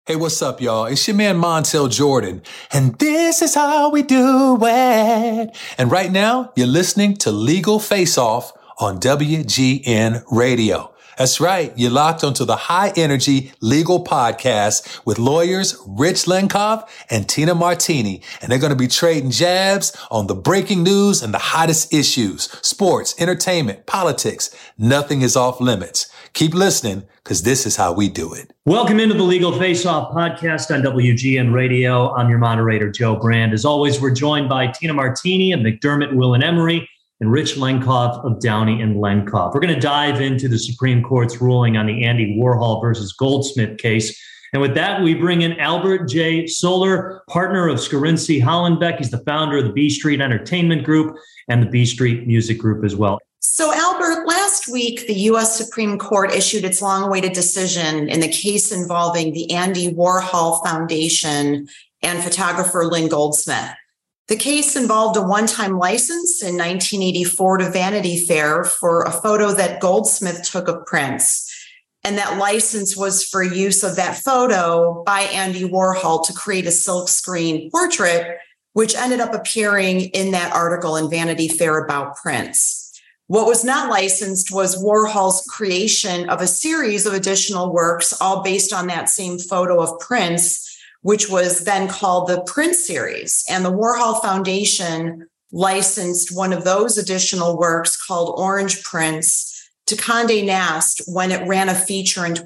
Hey, what's up, y'all? It's your man Montel Jordan, and this is how we do it. And right now, you're listening to Legal Face Off on WGN Radio. That's right. You're locked onto the high energy legal podcast with lawyers Rich Lenkov and Tina Martini. And they're going to be trading jabs on the breaking news and the hottest issues, sports, entertainment, politics. Nothing is off limits. Keep listening, because this is how we do it. Welcome into the Legal Face Off podcast on WGN Radio. I'm your moderator, Joe Brand. As always, we're joined by Tina Martini and McDermott, Will and Emery, and Rich Lenkov of Downey and Lenkov. We're going to dive into the Supreme Court's ruling on the Andy Warhol versus Goldsmith case. And with that, we bring in Albert J. Soler, partner of Scarinci Hollenbeck. He's the founder of the B Street Entertainment Group and the B Street Music Group as well. So, Albert, last week, the U.S. Supreme Court issued its long-awaited decision in the case involving the Andy Warhol Foundation and photographer Lynn Goldsmith. The case involved a one-time license in 1984 to Vanity Fair for a photo that Goldsmith took of Prince. And that license was for use of that photo by Andy Warhol to create a silkscreen portrait, which ended up appearing in that article in Vanity Fair about Prince. What was not licensed was Warhol's creation of a series of additional works, all based on that same photo of Prince, which was then called the Prince series. And the Warhol Foundation licensed one of those additional works called Orange Prince to Condé Nast when it ran a feature in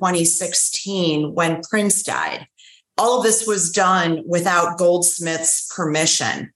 2016 when Prince died. All of this was done without Goldsmith's permission.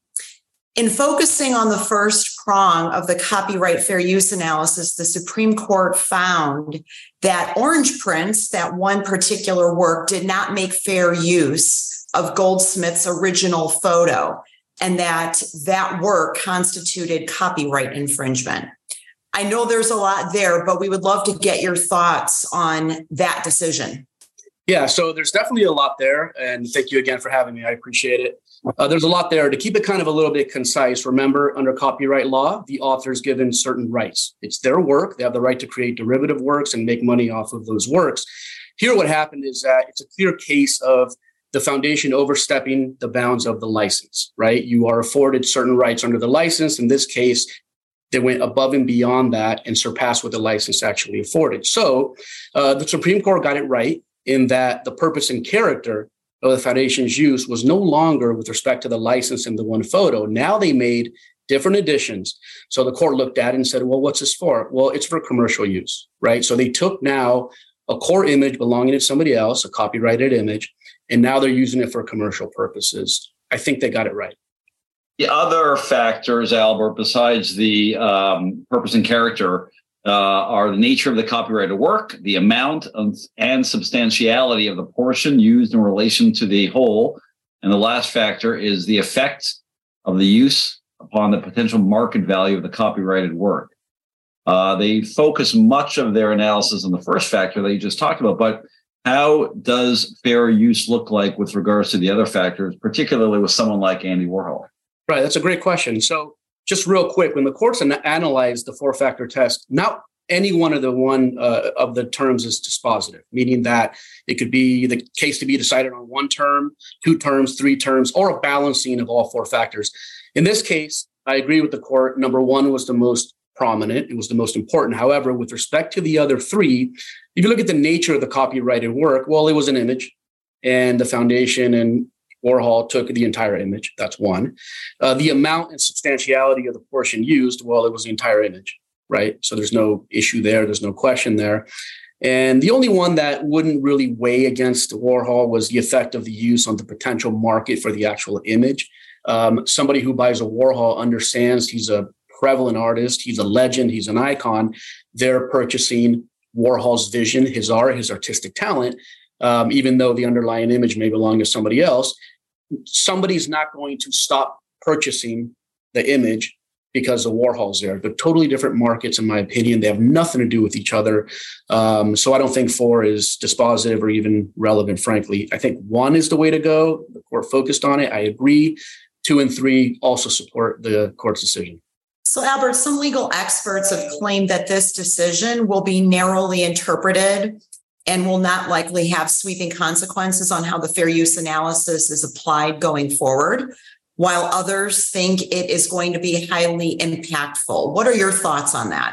In focusing on the first prong of the copyright fair use analysis, the Supreme Court found that Orange Prince, that one particular work, did not make fair use of Goldsmith's original photo, and that work constituted copyright infringement. I know there's a lot there, but we would love to get your thoughts on that decision. Yeah, so there's definitely a lot there, and thank you again for having me. I appreciate it. There's a lot there. To keep it kind of a little bit concise, remember, under copyright law, the author is given certain rights. It's their work. They have the right to create derivative works and make money off of those works. Here, what happened is that it's a clear case of the foundation overstepping the bounds of the license, right? You are afforded certain rights under the license. In this case, they went above and beyond that and surpassed what the license actually afforded. So the Supreme Court got it right in that the purpose and character of the foundation's use was no longer with respect to the license in the one photo. Now they made different additions. So the court looked at it and said, well, what's this for? Well, it's for commercial use, right? So they took now a core image belonging to somebody else, a copyrighted image, and now they're using it for commercial purposes. I think they got it right. The other factors, Albert, besides the purpose and character, are the nature of the copyrighted work, the amount and substantiality of the portion used in relation to the whole. And the last factor is the effect of the use upon the potential market value of the copyrighted work. They focus much of their analysis on the first factor that you just talked about, but how does fair use look like with regards to the other factors, particularly with someone like Andy Warhol? Right, that's a great question. So just real quick, when the courts analyze the four-factor test, not any one of the terms is dispositive, meaning that it could be the case to be decided on one term, two terms, three terms, or a balancing of all four factors. In this case, I agree with the court. Number one was the most prominent. It was the most important. However, with respect to the other three, if you look at the nature of the copyrighted work, well, it was an image, and the foundation and Warhol took the entire image. That's one. The amount and substantiality of the portion used, well, it was the entire image, right? So there's no issue there. There's no question there. And the only one that wouldn't really weigh against Warhol was the effect of the use on the potential market for the actual image. Somebody who buys a Warhol understands he's a prevalent artist. He's a legend. He's an icon. They're purchasing Warhol's vision, his art, his artistic talent. Even though the underlying image may belong to somebody else, somebody's not going to stop purchasing the image because the Warhol's there. They're totally different markets, in my opinion. They have nothing to do with each other. So I don't think 4 is dispositive or even relevant, frankly. I think 1 is the way to go. The court focused on it. I agree. 2 and 3 also support the court's decision. So, Albert, some legal experts have claimed that this decision will be narrowly interpreted and will not likely have sweeping consequences on how the fair use analysis is applied going forward, while others think it is going to be highly impactful. What are your thoughts on that?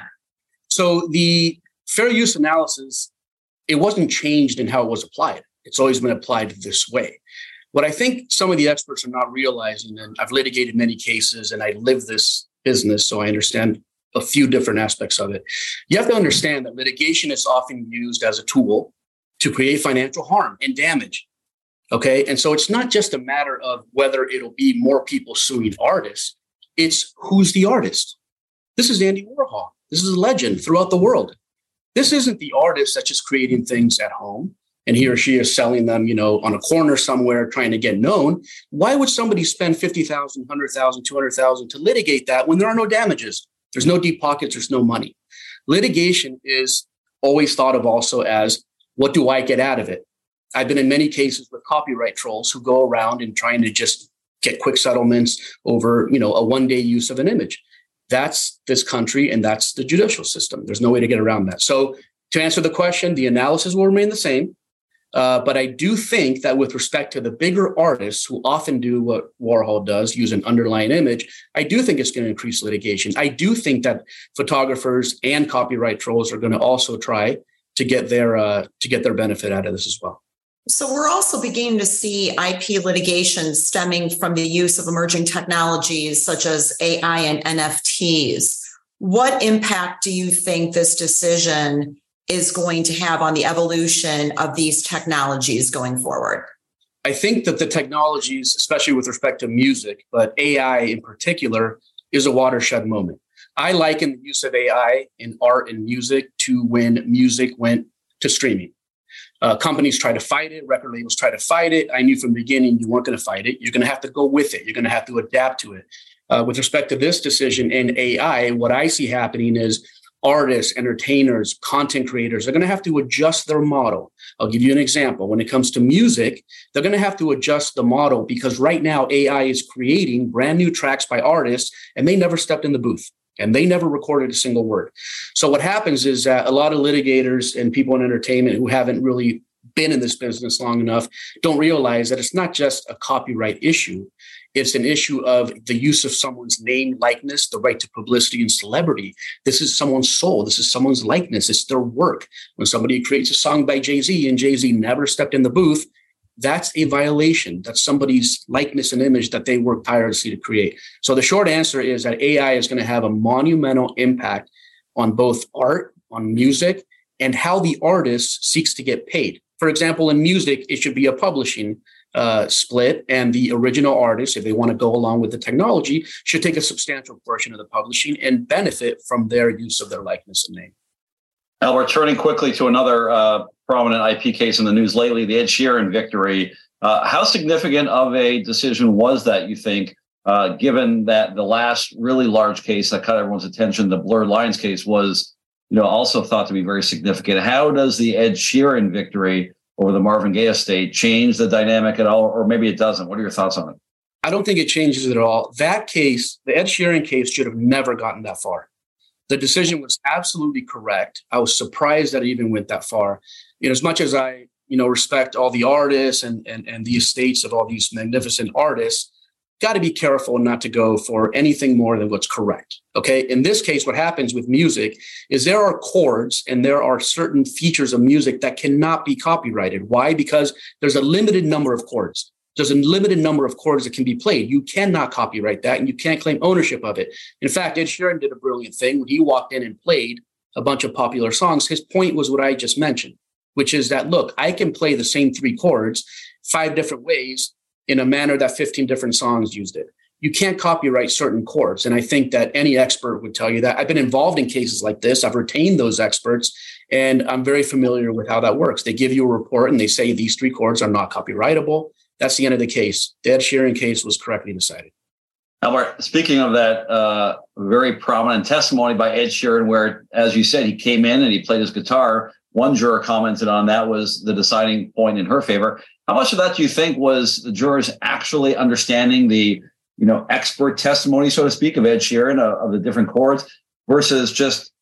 So the fair use analysis, it wasn't changed in how it was applied. It's always been applied this way. What I think some of the experts are not realizing, and I've litigated many cases and I live this business, so I understand a few different aspects of it. You have to understand that litigation is often used as a tool to create financial harm and damage. Okay. And so it's not just a matter of whether it'll be more people suing artists. It's who's the artist. This is Andy Warhol. This is a legend throughout the world. This isn't the artist that's just creating things at home and he or she is selling them, on a corner somewhere trying to get known. Why would somebody spend $50,000, $100,000, $200,000 to litigate that when there are no damages? There's no deep pockets. There's no money. Litigation is always thought of also as, what do I get out of it? I've been in many cases with copyright trolls who go around and trying to just get quick settlements over, a one-day use of an image. That's this country and that's the judicial system. There's no way to get around that. So to answer the question, the analysis will remain the same. But I do think that with respect to the bigger artists who often do what Warhol does, use an underlying image, I do think it's going to increase litigation. I do think that photographers and copyright trolls are going to also try to get their benefit out of this as well. So we're also beginning to see IP litigation stemming from the use of emerging technologies such as AI and NFTs. What impact do you think this decision is going to have on the evolution of these technologies going forward? I think that the technologies, especially with respect to music, but AI in particular, is a watershed moment. I liken the use of AI in art and music to when music went to streaming. Companies try to fight it. Record labels try to fight it. I knew from the beginning you weren't going to fight it. You're going to have to go with it. You're going to have to adapt to it. With respect to this decision in AI, what I see happening is artists, entertainers, content creators are going to have to adjust their model. I'll give you an example. When it comes to music, they're going to have to adjust the model because right now AI is creating brand new tracks by artists and they never stepped in the booth and they never recorded a single word. So what happens is that a lot of litigators and people in entertainment who haven't really been in this business long enough don't realize that it's not just a copyright issue. It's an issue of the use of someone's name, likeness, the right to publicity and celebrity. This is someone's soul. This is someone's likeness. It's their work. When somebody creates a song by Jay-Z and Jay-Z never stepped in the booth, that's a violation. That's somebody's likeness and image that they worked tirelessly to create. So the short answer is that AI is going to have a monumental impact on both art, on music, and how the artist seeks to get paid. For example, in music, it should be a publishing split, and the original artist, if they want to go along with the technology, should take a substantial portion of the publishing and benefit from their use of their likeness and name. Albert, turning quickly to another prominent IP case in the news lately, the Ed Sheeran victory. How significant of a decision was that, you think, given that the last really large case that caught everyone's attention, the Blurred Lines case, was also thought to be very significant? How does the Ed Sheeran victory over the Marvin Gaye estate change the dynamic at all, or maybe it doesn't? What are your thoughts on it? I don't think it changes it at all. That case, the Ed Sheeran case, should have never gotten that far. The decision was absolutely correct. I was surprised that it even went that far. As much as I, respect all the artists and the estates of all these magnificent artists, got to be careful not to go for anything more than what's correct. Okay. In this case, what happens with music is there are chords and there are certain features of music that cannot be copyrighted. Why? Because there's a limited number of chords. There's a limited number of chords that can be played. You cannot copyright that and you can't claim ownership of it. In fact, Ed Sheeran did a brilliant thing when he walked in and played a bunch of popular songs. His point was what I just mentioned, which is that, look, I can play the same 3 chords 5 different ways in a manner that 15 different songs used it. You can't copyright certain chords. And I think that any expert would tell you that. I've been involved in cases like this. I've retained those experts, and I'm very familiar with how that works. They give you a report and they say these 3 chords are not copyrightable. That's the end of the case. The Ed Sheeran case was correctly decided. Albert, speaking of that very prominent testimony by Ed Sheeran, where, as you said, he came in and he played his guitar, one juror commented on that was the deciding point in her favor. How much of that do you think was the jurors actually understanding the, expert testimony, so to speak, of Ed Sheeran, of the different chords, versus just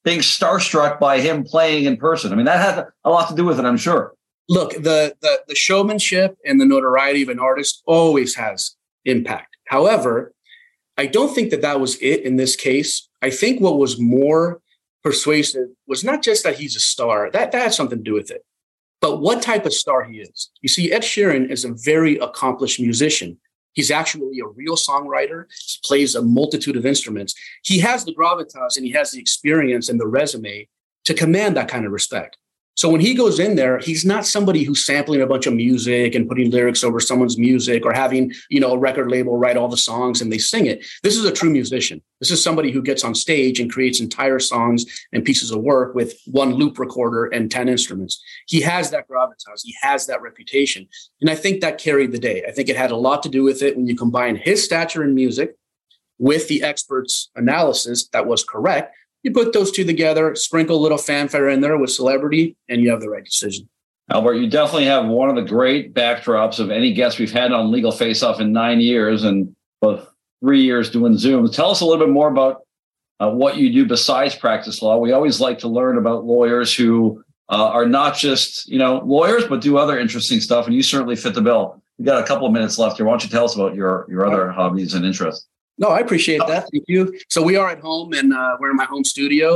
being starstruck by him playing in person. I mean, that had a lot to do with it, I'm sure. Look, the showmanship and the notoriety of an artist always has impact. However, I don't think that was it in this case. I think what was more persuasive was not just that he's a star. That had something to do with it. But what type of star he is. You see, Ed Sheeran is a very accomplished musician. He's actually a real songwriter. He plays a multitude of instruments. He has the gravitas and he has the experience and the resume to command that kind of respect. So when he goes in there, he's not somebody who's sampling a bunch of music and putting lyrics over someone's music or having, a record label write all the songs and they sing it. This is a true musician. This is somebody who gets on stage and creates entire songs and pieces of work with one loop recorder and 10 instruments. He has that gravitas. He has that reputation. And I think that carried the day. I think it had a lot to do with it when you combine his stature in music with the experts' analysis that was correct. You put those two together, sprinkle a little fanfare in there with celebrity, and you have the right decision. Albert, you definitely have one of the great backdrops of any guest we've had on Legal Face Off in 9 years and both 3 years doing Zoom. Tell us a little bit more about what you do besides practice law. We always like to learn about lawyers who are not just, lawyers, but do other interesting stuff. And you certainly fit the bill. We've got a couple of minutes left here. Why don't you tell us about your other hobbies and interests? No, I appreciate that. Thank you. So we are at home and we're in my home studio.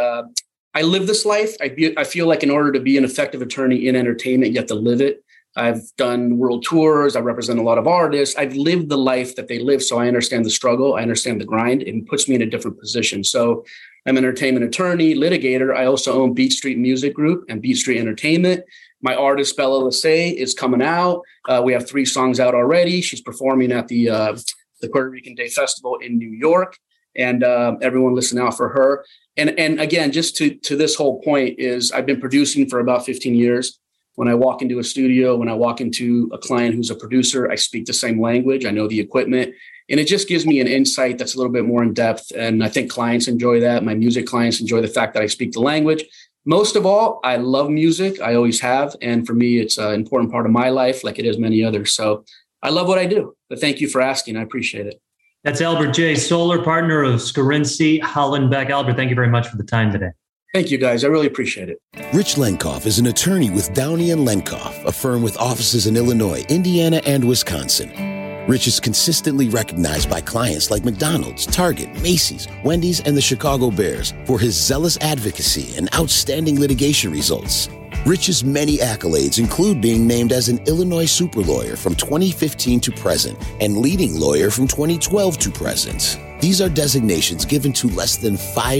I live this life. I feel like in order to be an effective attorney in entertainment, you have to live it. I've done world tours. I represent a lot of artists. I've lived the life that they live. So I understand the struggle. I understand the grind. It puts me in a different position. So I'm an entertainment attorney, litigator. I also own Beat Street Music Group and Beat Street Entertainment. My artist, Bella Lassay, is coming out. We have 3 songs out already. She's performing at the Puerto Rican Day Festival in New York, and everyone listen out for her. And again, just to this whole point is I've been producing for about 15 years. When I walk into a studio, when I walk into a client who's a producer, I speak the same language. I know the equipment, and it just gives me an insight that's a little bit more in depth. And I think clients enjoy that. My music clients enjoy the fact that I speak the language. Most of all, I love music. I always have. And for me, it's an important part of my life, like it is many others. So I love what I do, but thank you for asking. I appreciate it. That's Albert J. Soler, partner of Scarinci Hollenbeck. Albert, thank you very much for the time today. Thank you, guys. I really appreciate it. Rich Lenkoff is an attorney with Downey & Lenkoff, a firm with offices in Illinois, Indiana, and Wisconsin. Rich is consistently recognized by clients like McDonald's, Target, Macy's, Wendy's, and the Chicago Bears for his zealous advocacy and outstanding litigation results. Rich's many accolades include being named as an Illinois super lawyer from 2015 to present and leading lawyer from 2012 to present. These are designations given to less than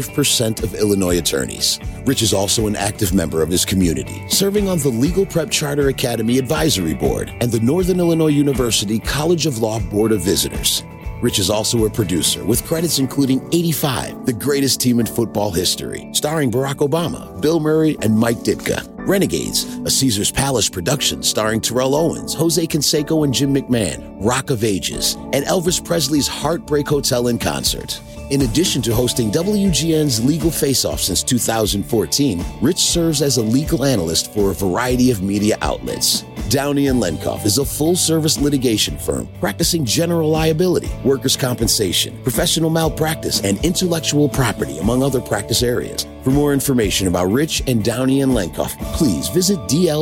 5% of Illinois attorneys. Rich is also an active member of his community, serving on the Legal Prep Charter Academy Advisory Board and the Northern Illinois University College of Law Board of Visitors. Rich is also a producer with credits including 85, The Greatest Team in Football History, starring Barack Obama, Bill Murray, and Mike Ditka. Renegades, a Caesar's Palace production starring Terrell Owens, Jose Canseco and Jim McMahon, Rock of Ages, and Elvis Presley's Heartbreak Hotel in concert. In addition to hosting WGN's Legal Face-Off since 2014, Rich serves as a legal analyst for a variety of media outlets. Downey & Lenkoff is a full-service litigation firm practicing general liability, workers' compensation, professional malpractice, and intellectual property, among other practice areas. For more information about Rich and Downey & Lenkoff, please visit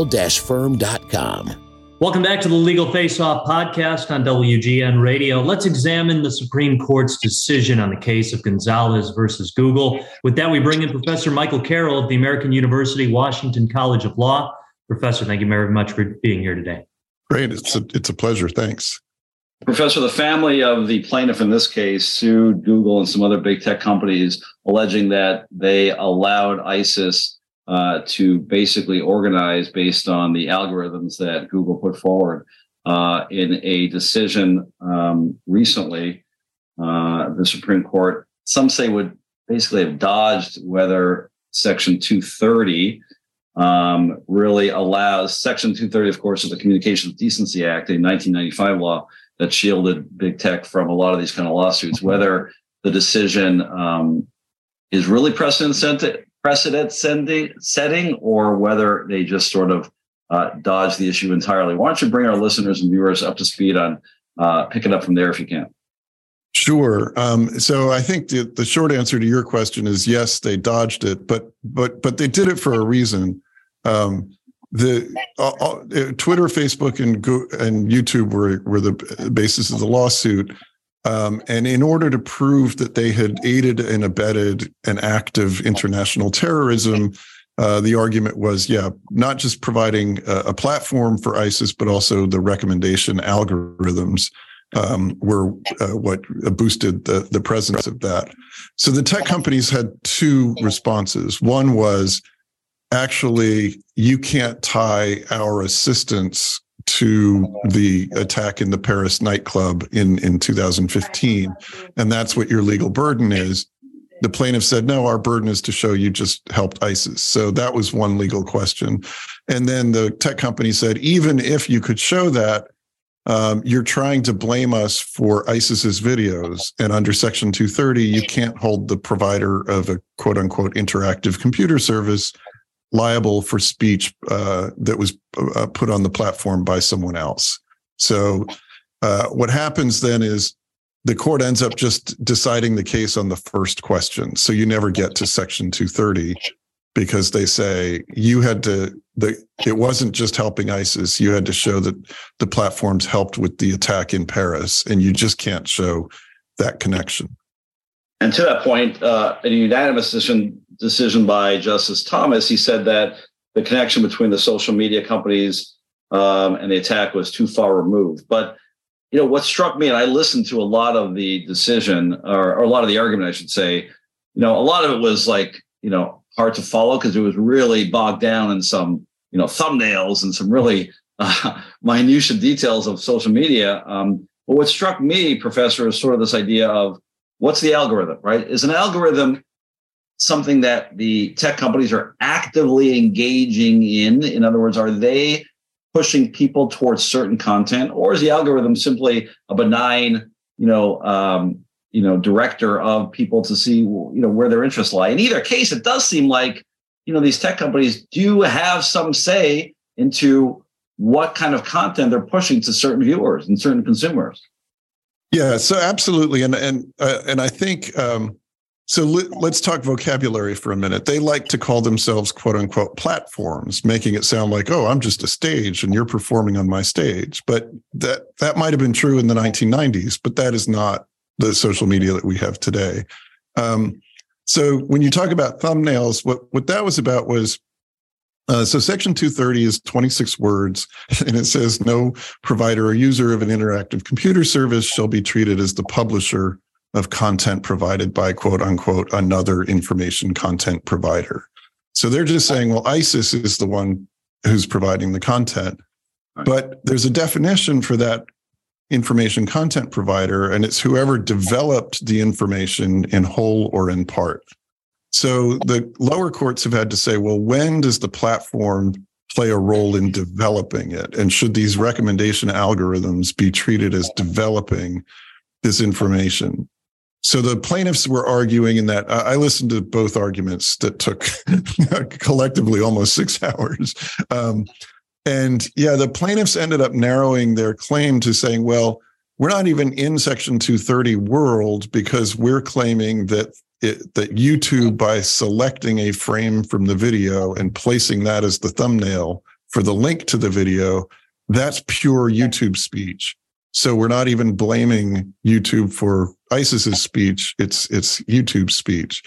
dl-firm.com. Welcome back to the Legal Face-Off podcast on WGN Radio. Let's examine the Supreme Court's decision on the case of Gonzalez versus Google. With that, we bring in Professor Michael Carroll of the American University Washington College of Law. Professor, thank you very much for being here today. Great. It's a pleasure. Thanks. Professor, the family of the plaintiff in this case sued Google and some other big tech companies, alleging that they allowed ISIS to basically organize based on the algorithms that Google put forward. In a decision recently, the Supreme Court, some say, would basically have dodged whether Section 230 really allows. Section 230, of course, is the Communications Decency Act, a 1995 law that shielded big tech from a lot of these kind of lawsuits. Whether the decision is really precedent setting, or whether they just sort of dodge the issue entirely. Why don't you bring our listeners and viewers up to speed on pick it up from there if you can? Sure. So I think the short answer to your question is yes, they dodged it, but they did it for a reason. The Twitter, Facebook, and YouTube were the basis of the lawsuit. And in order to prove that they had aided and abetted an act of international terrorism, the argument was, not just providing a platform for ISIS, but also the recommendation algorithms were what boosted the presence of that. So the tech companies had two responses. One was, actually, you can't tie our assistance to the attack in the Paris nightclub in 2015. And that's what your legal burden is. The plaintiff said, no, our burden is to show you just helped ISIS. So that was one legal question. And then the tech company said, even if you could show that, you're trying to blame us for ISIS's videos. And under Section 230, you can't hold the provider of a quote unquote interactive computer service liable for speech that was put on the platform by someone else. So what happens then is the court ends up just deciding the case on the first question. So you never get to Section 230 because they say you had to, it wasn't just helping ISIS. You had to show that the platforms helped with the attack in Paris, and you just can't show that connection. And to that point, in a unanimous decision by Justice Thomas, he said that the connection between the social media companies and the attack was too far removed. But what struck me, and I listened to a lot of the decision, or a lot of the argument, I should say, a lot of it was like, hard to follow because it was really bogged down in some, thumbnails and some really minutiae details of social media. But what struck me, Professor, is sort of this idea of what's the algorithm, right? Is an algorithm something that the tech companies are actively engaging in? In other words, are they pushing people towards certain content, or is the algorithm simply a benign, director of people to see, where their interests lie? In either case, it does seem like, these tech companies do have some say into what kind of content they're pushing to certain viewers and certain consumers. Yeah, so absolutely, and I think so. Let's talk vocabulary for a minute. They like to call themselves "quote unquote" platforms, making it sound like, "Oh, I'm just a stage, and you're performing on my stage." But that might have been true in the 1990s, but that is not the social media that we have today. So when you talk about thumbnails, what that was about was. So Section 230 is 26 words, and it says no provider or user of an interactive computer service shall be treated as the publisher of content provided by, quote unquote, another information content provider. So they're just saying, well, ISIS is the one who's providing the content. But there's a definition for that information content provider, and it's whoever developed the information in whole or in part. So the lower courts have had to say, well, when does the platform play a role in developing it? And should these recommendation algorithms be treated as developing this information? So the plaintiffs were arguing in that. I listened to both arguments that took collectively almost 6 hours. The plaintiffs ended up narrowing their claim to saying, well, we're not even in Section 230 world because we're claiming that YouTube, by selecting a frame from the video and placing that as the thumbnail for the link to the video, that's pure YouTube speech. So we're not even blaming YouTube for ISIS's speech. It's YouTube speech.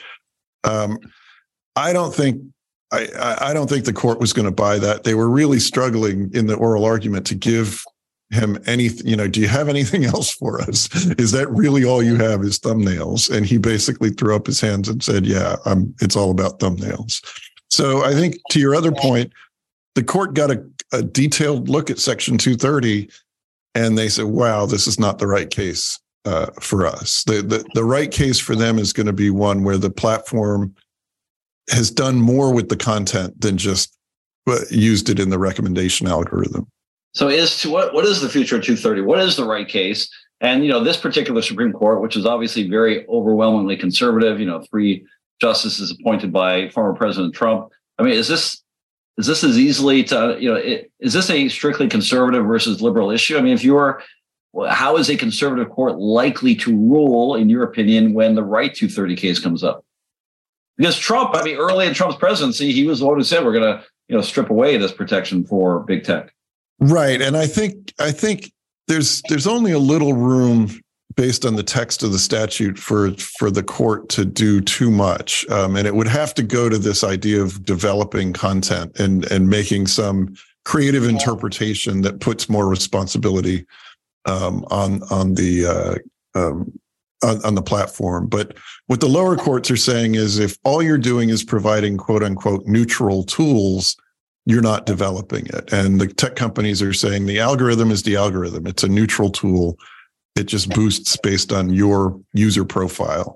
I don't think the court was going to buy that. They were really struggling in the oral argument to give him anything. Do you have anything else for us? Is that really all you have is thumbnails? And he basically threw up his hands and said, yeah, it's all about thumbnails. So I think to your other point, the court got a detailed look at Section 230 and they said, wow, this is not the right case for us. The right case for them is going to be one where the platform has done more with the content than just used it in the recommendation algorithm. So what is the future of 230? What is the right case? And, this particular Supreme Court, which is obviously very overwhelmingly conservative, 3 justices appointed by former President Trump. I mean, is this as easily to, is this a strictly conservative versus liberal issue? I mean, if you're how is a conservative court likely to rule, in your opinion, when the Right 230 case comes up? Because Trump, early in Trump's presidency, he was the one who said we're going to, strip away this protection for big tech. Right, and I think there's only a little room based on the text of the statute for the court to do too much, and it would have to go to this idea of developing content and making some creative interpretation that puts more responsibility on the platform. But what the lower courts are saying is, if all you're doing is providing quote unquote neutral tools, you're not developing it. And the tech companies are saying the algorithm is the algorithm. It's a neutral tool. It just boosts based on your user profile.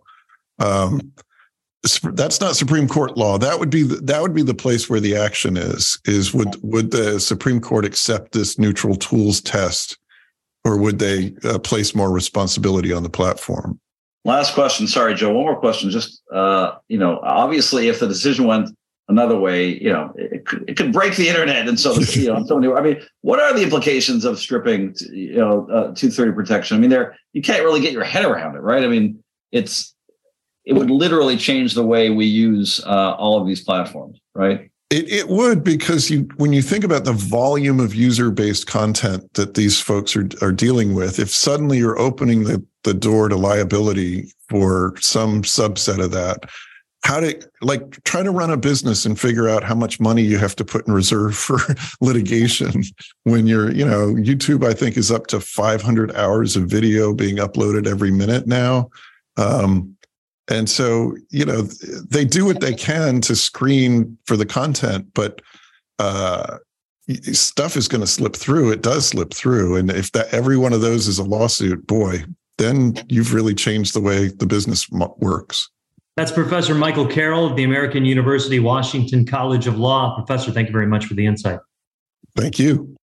That's not Supreme Court law. That would be the place where the action is would the Supreme Court accept this neutral tools test, or would they place more responsibility on the platform? Last question. Sorry, Joe. One more question. Just, obviously, if the decision went another way, it could break the internet. And so, what are the implications of stripping, 230 protection? You can't really get your head around it, right? It would literally change the way we use all of these platforms, right? It would, because when you think about the volume of user-based content that these folks are dealing with, if suddenly you're opening the door to liability for some subset of that, try to run a business and figure out how much money you have to put in reserve for litigation when YouTube, I think, is up to 500 hours of video being uploaded every minute now. And so, they do what they can to screen for the content, but stuff is going to slip through. It does slip through. And if every one of those is a lawsuit, boy, then you've really changed the way the business works. That's Professor Michael Carroll of the American University Washington College of Law. Professor, thank you very much for the insight. Thank you.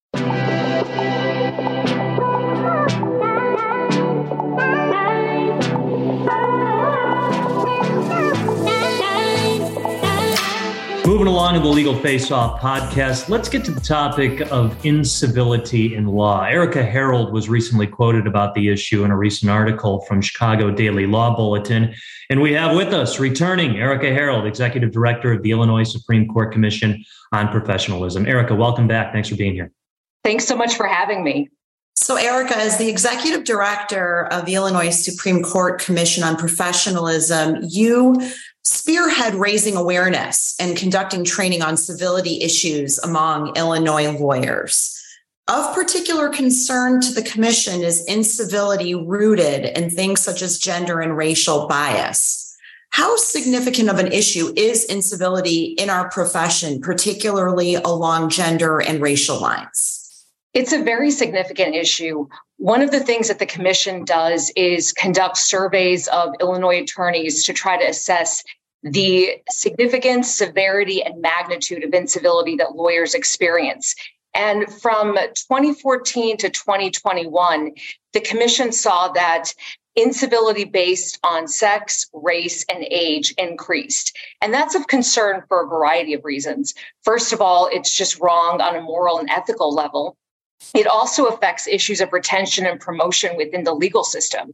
Moving along in the Legal Face-Off podcast, let's get to the topic of incivility in law. Erica Harold was recently quoted about the issue in a recent article from Chicago Daily Law Bulletin. And we have with us, returning, Erica Harold, Executive Director of the Illinois Supreme Court Commission on Professionalism. Erica, welcome back. Thanks for being here. Thanks so much for having me. So, Erica, as the Executive Director of the Illinois Supreme Court Commission on Professionalism, you spearhead raising awareness and conducting training on civility issues among Illinois lawyers. Of particular concern to the commission is incivility rooted in things such as gender and racial bias. How significant of an issue is incivility in our profession, particularly along gender and racial lines? It's a very significant issue. One of the things that the commission does is conduct surveys of Illinois attorneys to try to assess the significance, severity, and magnitude of incivility that lawyers experience. And from 2014 to 2021, the commission saw that incivility based on sex, race, and age increased. And that's of concern for a variety of reasons. First of all, it's just wrong on a moral and ethical level. It also affects issues of retention and promotion within the legal system.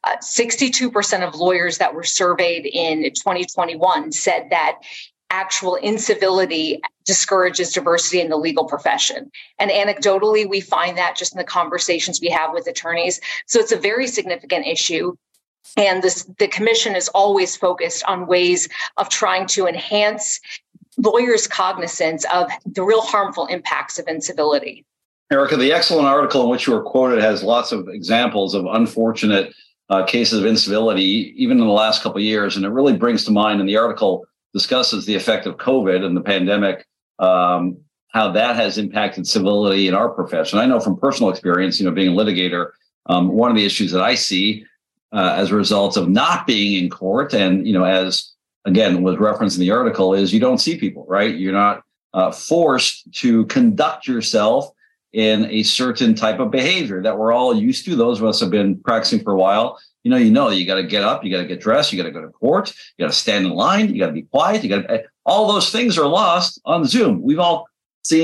62% of lawyers that were surveyed in 2021 said that actual incivility discourages diversity in the legal profession. And anecdotally, we find that just in the conversations we have with attorneys. So it's a very significant issue. And the commission is always focused on ways of trying to enhance lawyers' cognizance of the real harmful impacts of incivility. Erica, the excellent article in which you were quoted has lots of examples of unfortunate cases of incivility, even in the last couple of years. And it really brings to mind, and the article discusses the effect of COVID and the pandemic, how that has impacted civility in our profession. I know from personal experience, being a litigator, one of the issues that I see as a result of not being in court, and, as again was referenced in the article, is you don't see people, right? You're not forced to conduct yourself in a certain type of behavior that we're all used to. Those of us have been practicing for a while. You got to get up, you got to get dressed, you got to go to court, you got to stand in line, you got to be quiet, all those things are lost on Zoom. We've all seen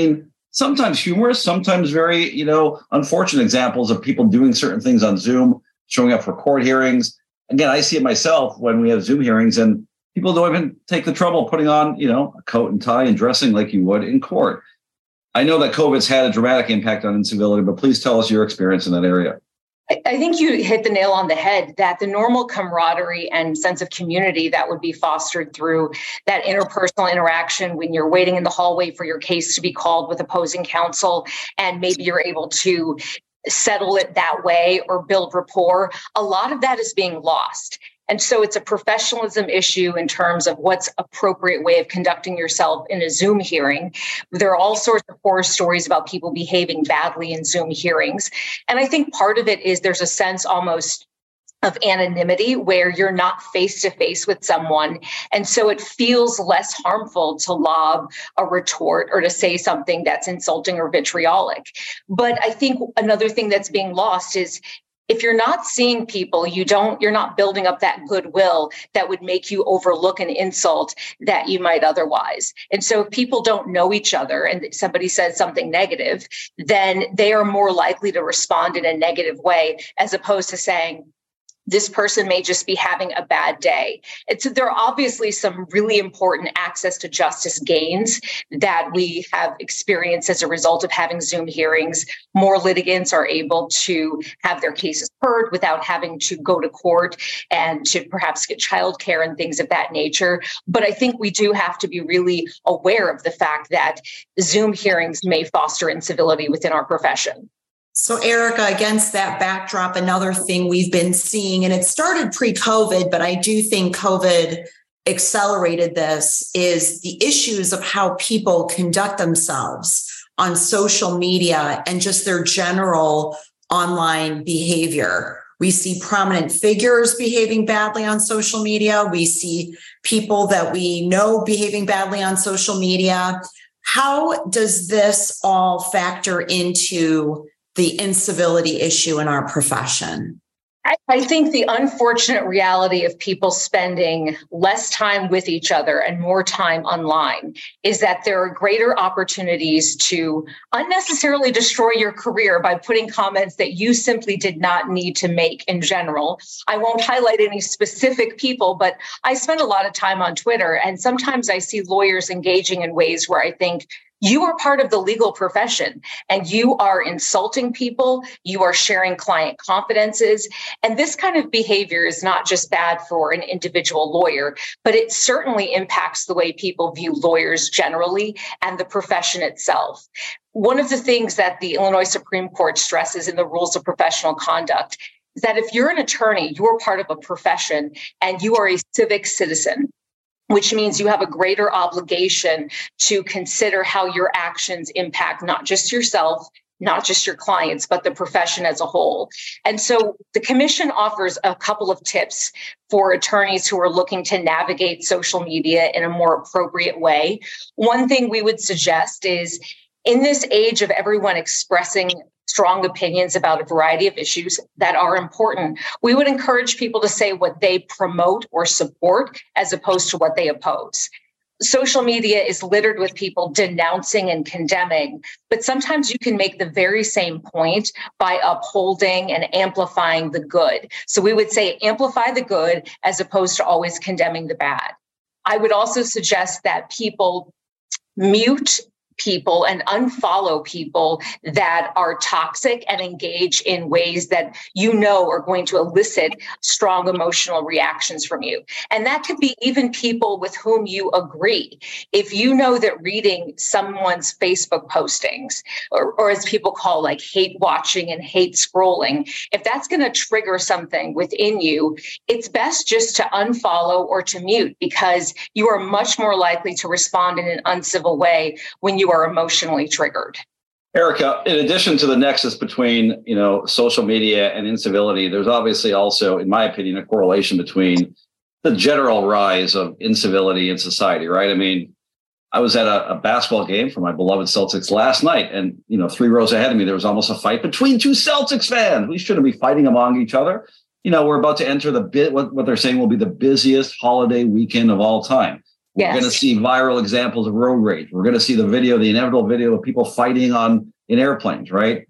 sometimes humorous, sometimes very, unfortunate examples of people doing certain things on Zoom, showing up for court hearings. Again, I see it myself when we have Zoom hearings and people don't even take the trouble of putting on, a coat and tie and dressing like you would in court. I know that COVID's had a dramatic impact on incivility, but please tell us your experience in that area. I think you hit the nail on the head that the normal camaraderie and sense of community that would be fostered through that interpersonal interaction when you're waiting in the hallway for your case to be called with opposing counsel, and maybe you're able to settle it that way or build rapport, a lot of that is being lost. And so it's a professionalism issue in terms of what's appropriate way of conducting yourself in a Zoom hearing. There are all sorts of horror stories about people behaving badly in Zoom hearings. And I think part of it is there's a sense almost of anonymity where you're not face to face with someone. And so it feels less harmful to lob a retort or to say something that's insulting or vitriolic. But I think another thing that's being lost is if you're not seeing people, you're not building up that goodwill that would make you overlook an insult that you might otherwise. And so if people don't know each other and somebody says something negative, then they are more likely to respond in a negative way, as opposed to saying, this person may just be having a bad day. And so there are obviously some really important access to justice gains that we have experienced as a result of having Zoom hearings. More litigants are able to have their cases heard without having to go to court and to perhaps get childcare and things of that nature. But I think we do have to be really aware of the fact that Zoom hearings may foster incivility within our profession. So, Erica, against that backdrop, another thing we've been seeing, and it started pre-COVID, but I do think COVID accelerated this, is the issues of how people conduct themselves on social media and just their general online behavior. We see prominent figures behaving badly on social media. We see people that we know behaving badly on social media. How does this all factor into the incivility issue in our profession? I think the unfortunate reality of people spending less time with each other and more time online is that there are greater opportunities to unnecessarily destroy your career by putting comments that you simply did not need to make in general. I won't highlight any specific people, but I spend a lot of time on Twitter, and sometimes I see lawyers engaging in ways where I think, you are part of the legal profession and you are insulting people. You are sharing client confidences. And this kind of behavior is not just bad for an individual lawyer, but it certainly impacts the way people view lawyers generally and the profession itself. One of the things that the Illinois Supreme Court stresses in the rules of professional conduct is that if you're an attorney, you're part of a profession and you are a civic citizen, which means you have a greater obligation to consider how your actions impact not just yourself, not just your clients, but the profession as a whole. And so the commission offers a couple of tips for attorneys who are looking to navigate social media in a more appropriate way. One thing we would suggest is, in this age of everyone expressing strong opinions about a variety of issues that are important, we would encourage people to say what they promote or support as opposed to what they oppose. Social media is littered with people denouncing and condemning, but sometimes you can make the very same point by upholding and amplifying the good. So we would say amplify the good as opposed to always condemning the bad. I would also suggest that people mute people and unfollow people that are toxic and engage in ways that you know are going to elicit strong emotional reactions from you. And that could be even people with whom you agree. If you know that reading someone's Facebook postings, or as people call like hate watching and hate scrolling, if that's going to trigger something within you, it's best just to unfollow or to mute, because you are much more likely to respond in an uncivil way when you are emotionally triggered. Erica, in addition to the nexus between, social media and incivility, there's obviously also, in my opinion, a correlation between the general rise of incivility in society, right? I mean, I was at a basketball game for my beloved Celtics last night, and, 3 rows ahead of me, there was almost a fight between 2 Celtics fans. We shouldn't be fighting among each other. We're about to enter what they're saying will be the busiest holiday weekend of all time. We're going to see viral examples of road rage. We're going to see the inevitable video of people fighting in airplanes, right?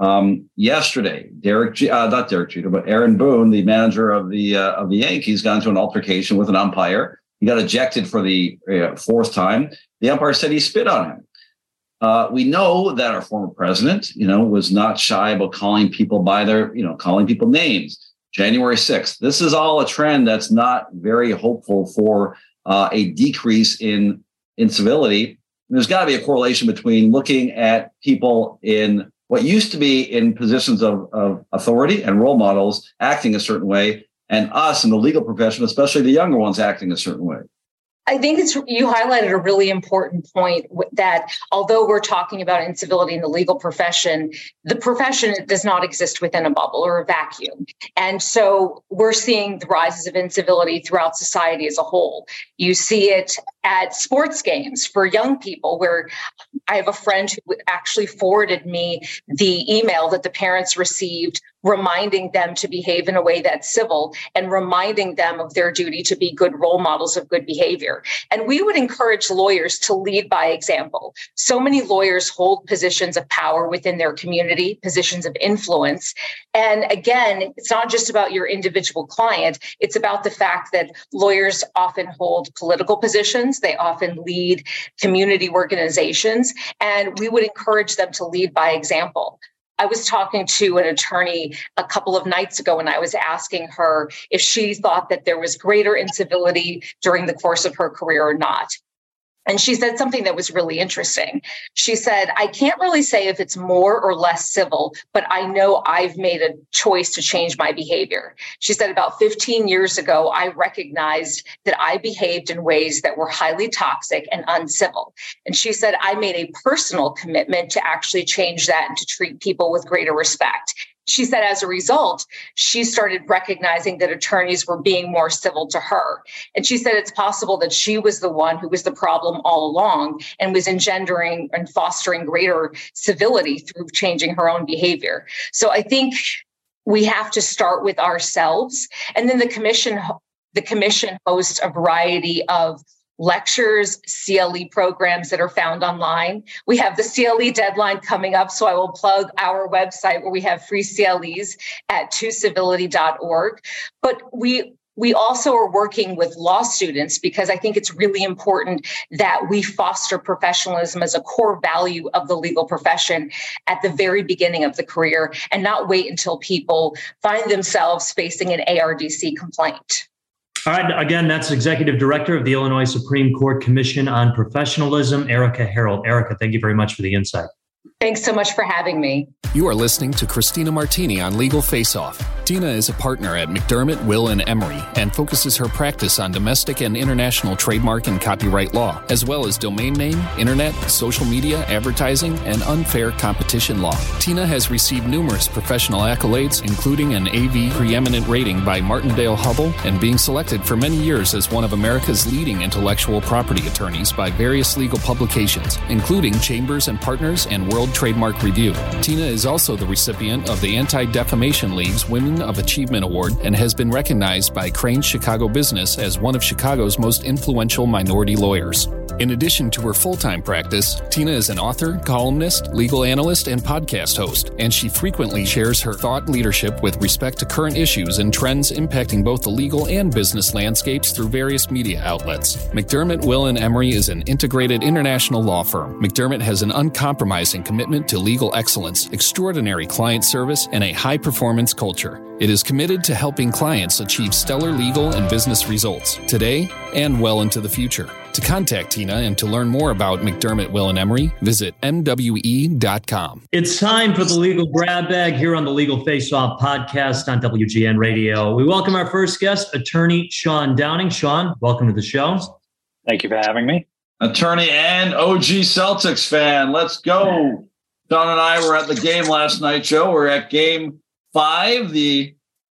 Yesterday, not Derek Jeter, but Aaron Boone, the manager of the Yankees, got into an altercation with an umpire. He got ejected for the fourth time. The umpire said he spit on him. We know that our former president, was not shy about calling people by their, calling people names. January 6th. This is all a trend that's not very hopeful for a decrease in civility. There's got to be a correlation between looking at people in what used to be in positions of authority and role models acting a certain way, and us in the legal profession, especially the younger ones, acting a certain way. I think you highlighted a really important point that although we're talking about incivility in the legal profession, the profession does not exist within a bubble or a vacuum. And so we're seeing the rises of incivility throughout society as a whole. You see it at sports games for young people, where I have a friend who actually forwarded me the email that the parents received reminding them to behave in a way that's civil and reminding them of their duty to be good role models of good behavior. And we would encourage lawyers to lead by example. So many lawyers hold positions of power within their community, positions of influence. And again, it's not just about your individual client. It's about the fact that lawyers often hold political positions. They often lead community organizations, and we would encourage them to lead by example. I was talking to an attorney a couple of nights ago, and I was asking her if she thought that there was greater incivility during the course of her career or not. And she said something that was really interesting. She said, I can't really say if it's more or less civil, but I know I've made a choice to change my behavior. She said about 15 years ago, I recognized that I behaved in ways that were highly toxic and uncivil. And she said, I made a personal commitment to actually change that and to treat people with greater respect. She said, as a result, she started recognizing that attorneys were being more civil to her. And she said it's possible that she was the one who was the problem all along and was engendering and fostering greater civility through changing her own behavior. So I think we have to start with ourselves. And then the commission hosts a variety of lectures, CLE programs that are found online. We have the CLE deadline coming up, so I will plug our website where we have free CLEs at tocivility.org. But we also are working with law students because I think it's really important that we foster professionalism as a core value of the legal profession at the very beginning of the career and not wait until people find themselves facing an ARDC complaint. All right. Again, that's Executive Director of the Illinois Supreme Court Commission on Professionalism, Erica Harold. Erica, thank you very much for the insight. Thanks so much for having me. You are listening to Christina Martini on Legal Face Off. Tina is a partner at McDermott, Will & Emery and focuses her practice on domestic and international trademark and copyright law, as well as domain name, internet, social media, advertising, and unfair competition law. Tina has received numerous professional accolades, including an AV preeminent rating by Martindale-Hubbell and being selected for many years as one of America's leading intellectual property attorneys by various legal publications, including Chambers and Partners and World Trademark Review. Tina is also the recipient of the Anti-Defamation League's Women of Achievement Award and has been recognized by Crain's Chicago Business as one of Chicago's most influential minority lawyers. In addition to her full-time practice, Tina is an author, columnist, legal analyst, and podcast host, and she frequently shares her thought leadership with respect to current issues and trends impacting both the legal and business landscapes through various media outlets. McDermott, Will & Emery is an integrated international law firm. McDermott has an uncompromising commitment to legal excellence, extraordinary client service, and a high-performance culture. It is committed to helping clients achieve stellar legal and business results today and well into the future. To contact Tina and to learn more about McDermott, Will & Emery, visit MWE.com. It's time for the Legal Grab Bag here on the Legal Face Off podcast on WGN Radio. We welcome our first guest, attorney Sean Downing. Sean, welcome to the show. Thank you for having me. Attorney and OG Celtics fan. Let's go. Sean and I were at the game last night, Joe. We're at game 5, the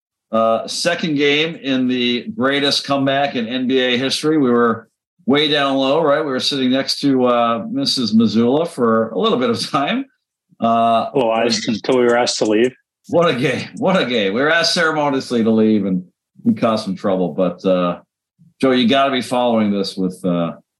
second game in the greatest comeback in NBA history. We were way down low, right? We were sitting next to Mrs. Missoula for a little bit of time. Until we were asked to leave. What a game. What a game. We were asked ceremoniously to leave and we caused some trouble. But, Joe, you got to be following this with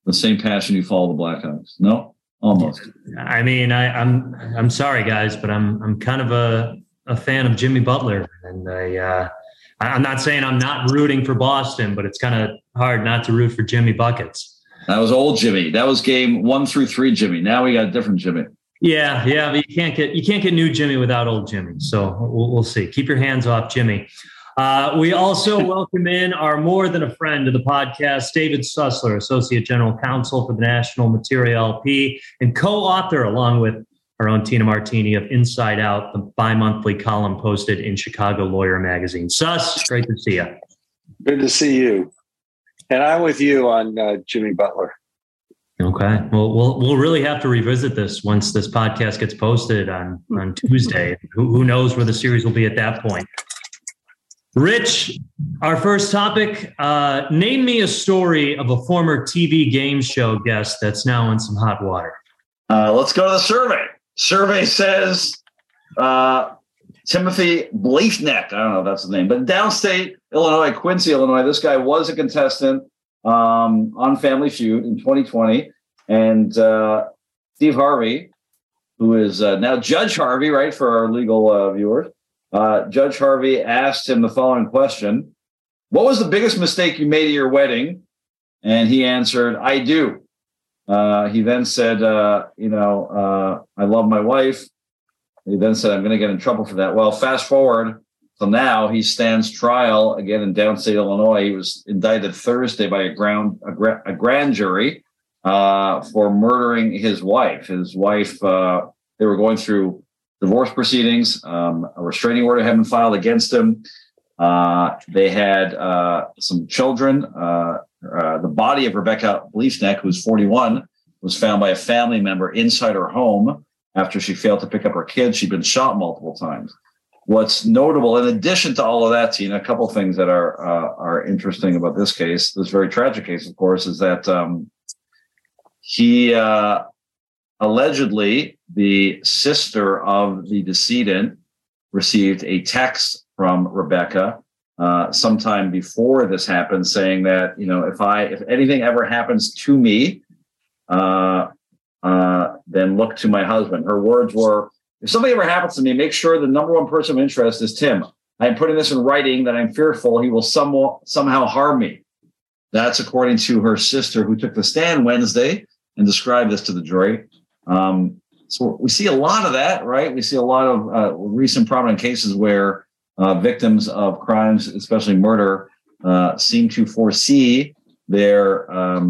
the same passion you follow the Blackhawks? No, almost. I mean, I'm sorry, guys, but I'm kind of a fan of Jimmy Butler, and I'm not saying I'm not rooting for Boston, but it's kind of hard not to root for Jimmy Buckets. That was old Jimmy. That was game 1 through 3 Jimmy. Now we got a different Jimmy. Yeah, but you can't get new Jimmy without old Jimmy. So we'll see. Keep your hands off Jimmy. We also welcome in our more than a friend to the podcast, David Sussler, Associate General Counsel for the National Material LP and co-author, along with our own Tina Martini, of Inside Out, the bi-monthly column posted in Chicago Lawyer Magazine. Suss, great to see you. Good to see you. And I'm with you on Jimmy Butler. Okay. Well, we'll really have to revisit this once this podcast gets posted on Tuesday. Who knows where the series will be at that point. Rich, our first topic, name me a story of a former TV game show guest that's now in some hot water. Let's go to the survey. Survey says Timothy Bleefneck. I don't know if that's his name, but downstate Illinois, Quincy, Illinois. This guy was a contestant on Family Feud in 2020. And Steve Harvey, who is now Judge Harvey, right, for our legal viewers. Judge Harvey asked him the following question: what was the biggest mistake you made at your wedding? And he answered, I do. He then said, I love my wife. He then said, I'm going to get in trouble for that. Well, fast forward to now, he stands trial again in downstate Illinois. He was indicted Thursday by a grand jury for murdering his wife. His wife, they were going through divorce proceedings. A restraining order had been filed against him. They had some children. The body of Rebecca Bleefneck, who's 41, was found by a family member inside her home after she failed to pick up her kids. She'd been shot multiple times. What's notable, in addition to all of that, Tina, a couple of things that are interesting about this case, this very tragic case, of course, is that he allegedly, the sister of the decedent, received a text from Rebecca sometime before this happened, saying that, if anything ever happens to me, then look to my husband. Her words were, if something ever happens to me, make sure the number one person of interest is Tim. I am putting this in writing that I'm fearful he will somehow harm me. That's according to her sister, who took the stand Wednesday and described this to the jury. So we see a lot of that, right? We see a lot of recent prominent cases where victims of crimes, especially murder, seem to foresee their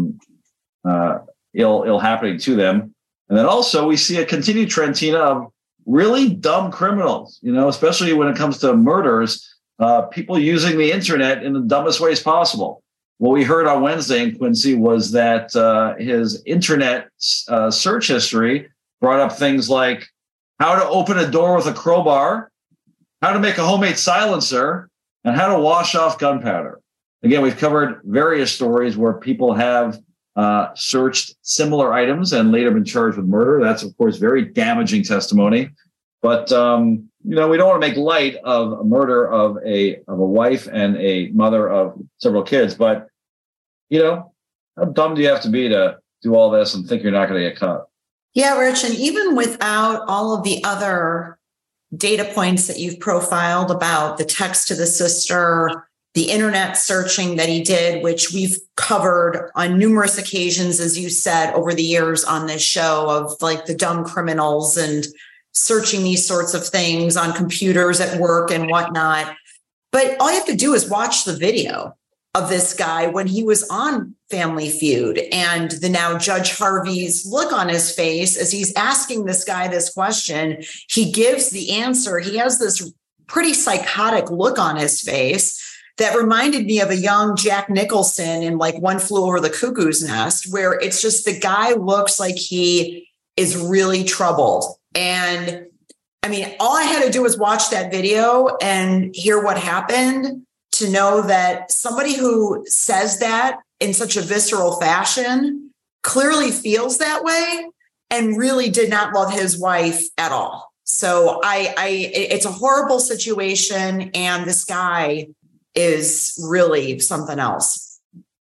ill happening to them. And then also we see a continued trend, Tina, of really dumb criminals, especially when it comes to murders, people using the internet in the dumbest ways possible. What we heard on Wednesday in Quincy was that his internet search history brought up things like how to open a door with a crowbar, how to make a homemade silencer, and how to wash off gunpowder. Again, we've covered various stories where people have searched similar items and later been charged with murder. That's, of course, very damaging testimony. But, we don't want to make light of a murder of a wife and a mother of several kids. But, how dumb do you have to be to do all this and think you're not going to get caught? Yeah, Rich, and even without all of the other data points that you've profiled about the text to the sister, the internet searching that he did, which we've covered on numerous occasions, as you said, over the years on this show, of like the dumb criminals and searching these sorts of things on computers at work and whatnot. But all you have to do is watch the video of this guy when he was on Family Feud, and the now Judge Harvey's look on his face as he's asking this guy this question. He gives the answer. He has this pretty psychotic look on his face that reminded me of a young Jack Nicholson in like One Flew Over the Cuckoo's Nest, where it's just the guy looks like he is really troubled. And I mean, all I had to do was watch that video and hear what happened to know that somebody who says that in such a visceral fashion clearly feels that way and really did not love his wife at all. So it's a horrible situation, and this guy is really something else.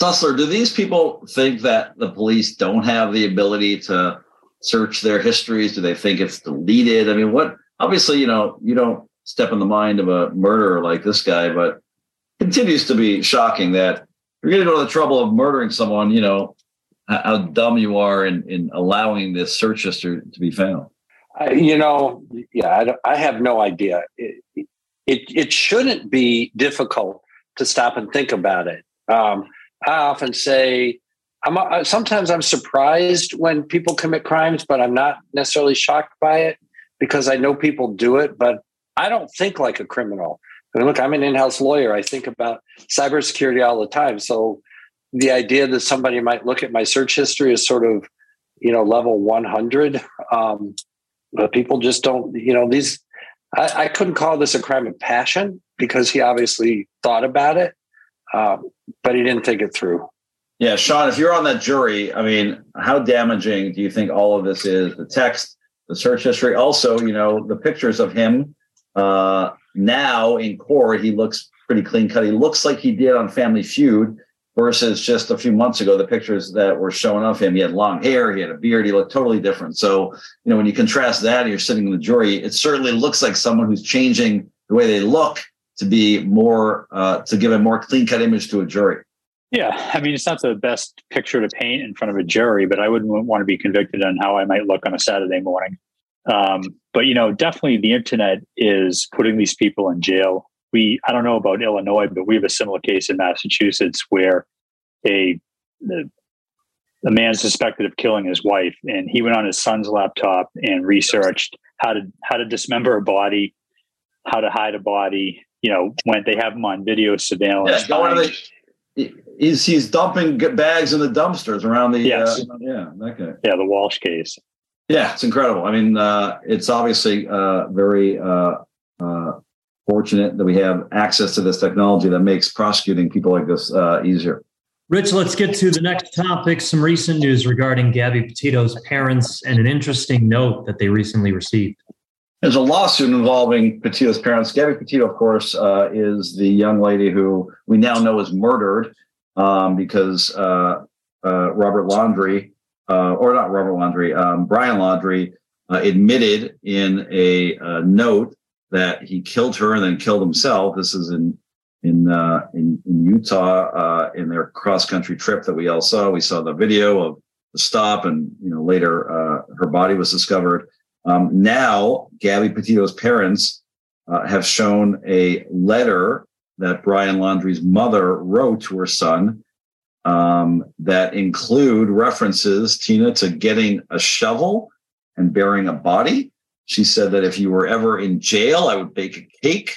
Sussler, do these people think that the police don't have the ability to search their histories? Do they think it's deleted? I mean, obviously, you don't step in the mind of a murderer like this guy, but it continues to be shocking that you're going to go to the trouble of murdering someone, how dumb you are in allowing this search history to be found. I have no idea. It shouldn't be difficult to stop and think about it. I often say, sometimes I'm surprised when people commit crimes, but I'm not necessarily shocked by it because I know people do it, but I don't think like a criminal. I mean, look, I'm an in-house lawyer. I think about cybersecurity all the time. So the idea that somebody might look at my search history is sort of, level 100. But people just don't, I couldn't call this a crime of passion because he obviously thought about it, but he didn't think it through. Yeah, Sean, if you're on that jury, I mean, how damaging do you think all of this is? The text, the search history, also, the pictures of him now in court, he looks pretty clean cut. He looks like he did on Family Feud versus just a few months ago, the pictures that were showing of him. He had long hair, he had a beard, he looked totally different. So, when you contrast that and you're sitting in the jury, it certainly looks like someone who's changing the way they look to be more, to give a more clean cut image to a jury. Yeah, I mean, it's not the best picture to paint in front of a jury, but I wouldn't want to be convicted on how I might look on a Saturday morning. But, definitely the internet is putting these people in jail. I don't know about Illinois, but we have a similar case in Massachusetts where a man suspected of killing his wife, and he went on his son's laptop and researched how to dismember a body, how to hide a body. When they have him on video surveillance. Yeah, he's dumping bags in the dumpsters around the that guy. Yeah, the Walsh case. Yeah, it's incredible. I mean, it's obviously very fortunate that we have access to this technology that makes prosecuting people like this easier. Rich, let's get to the next topic. Some recent news regarding Gabby Petito's parents and an interesting note that they recently received. There's a lawsuit involving Petito's parents. Gabby Petito, of course, is the young lady who we now know is murdered because Brian Laundrie admitted in a note that he killed her and then killed himself. This is in Utah in their cross country trip that we all saw. We saw the video of the stop, and later her body was discovered. Now, Gabby Petito's parents have shown a letter that Brian Laundrie's mother wrote to her son that include references, Tina, to getting a shovel and burying a body. She said that if you were ever in jail, I would bake a cake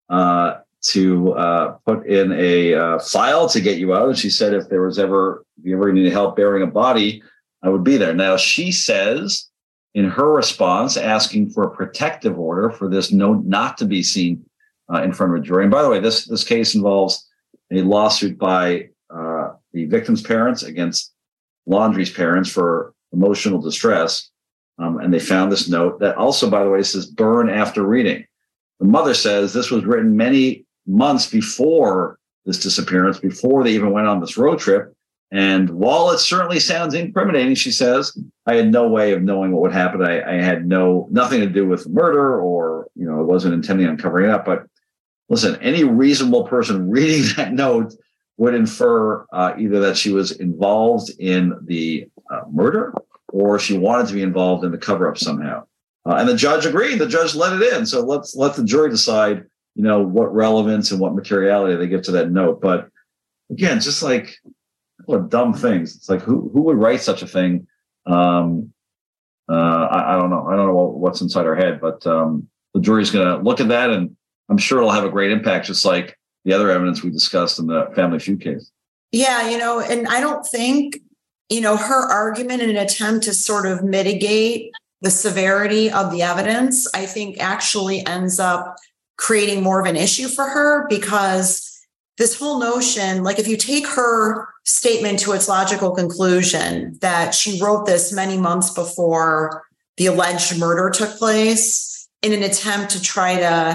to put in a file to get you out. And she said if you ever needed help burying a body, I would be there. Now, she says in her response, asking for a protective order for this note not to be seen in front of a jury. And by the way, this case involves a lawsuit by the victim's parents against Laundrie's parents for emotional distress. And they found this note that also, by the way, says burn after reading. The mother says this was written many months before this disappearance, before they even went on this road trip. And while it certainly sounds incriminating, she says, I had no way of knowing what would happen. I had nothing to do with the murder, or, I wasn't intending on covering it up. But listen, any reasonable person reading that note would infer either that she was involved in the murder, or she wanted to be involved in the cover-up somehow. And the judge agreed. The judge let it in. So let's let the jury decide, what relevance and what materiality they give to that note. But again, just like what dumb things. It's like who would write such a thing? I don't know. I don't know what's inside our head, but the jury's going to look at that, and I'm sure it'll have a great impact, just like the other evidence we discussed in the Family Feud case. Yeah, and I don't think, her argument in an attempt to sort of mitigate the severity of the evidence, I think actually ends up creating more of an issue for her, because this whole notion, like if you take her statement to its logical conclusion that she wrote this many months before the alleged murder took place in an attempt to try to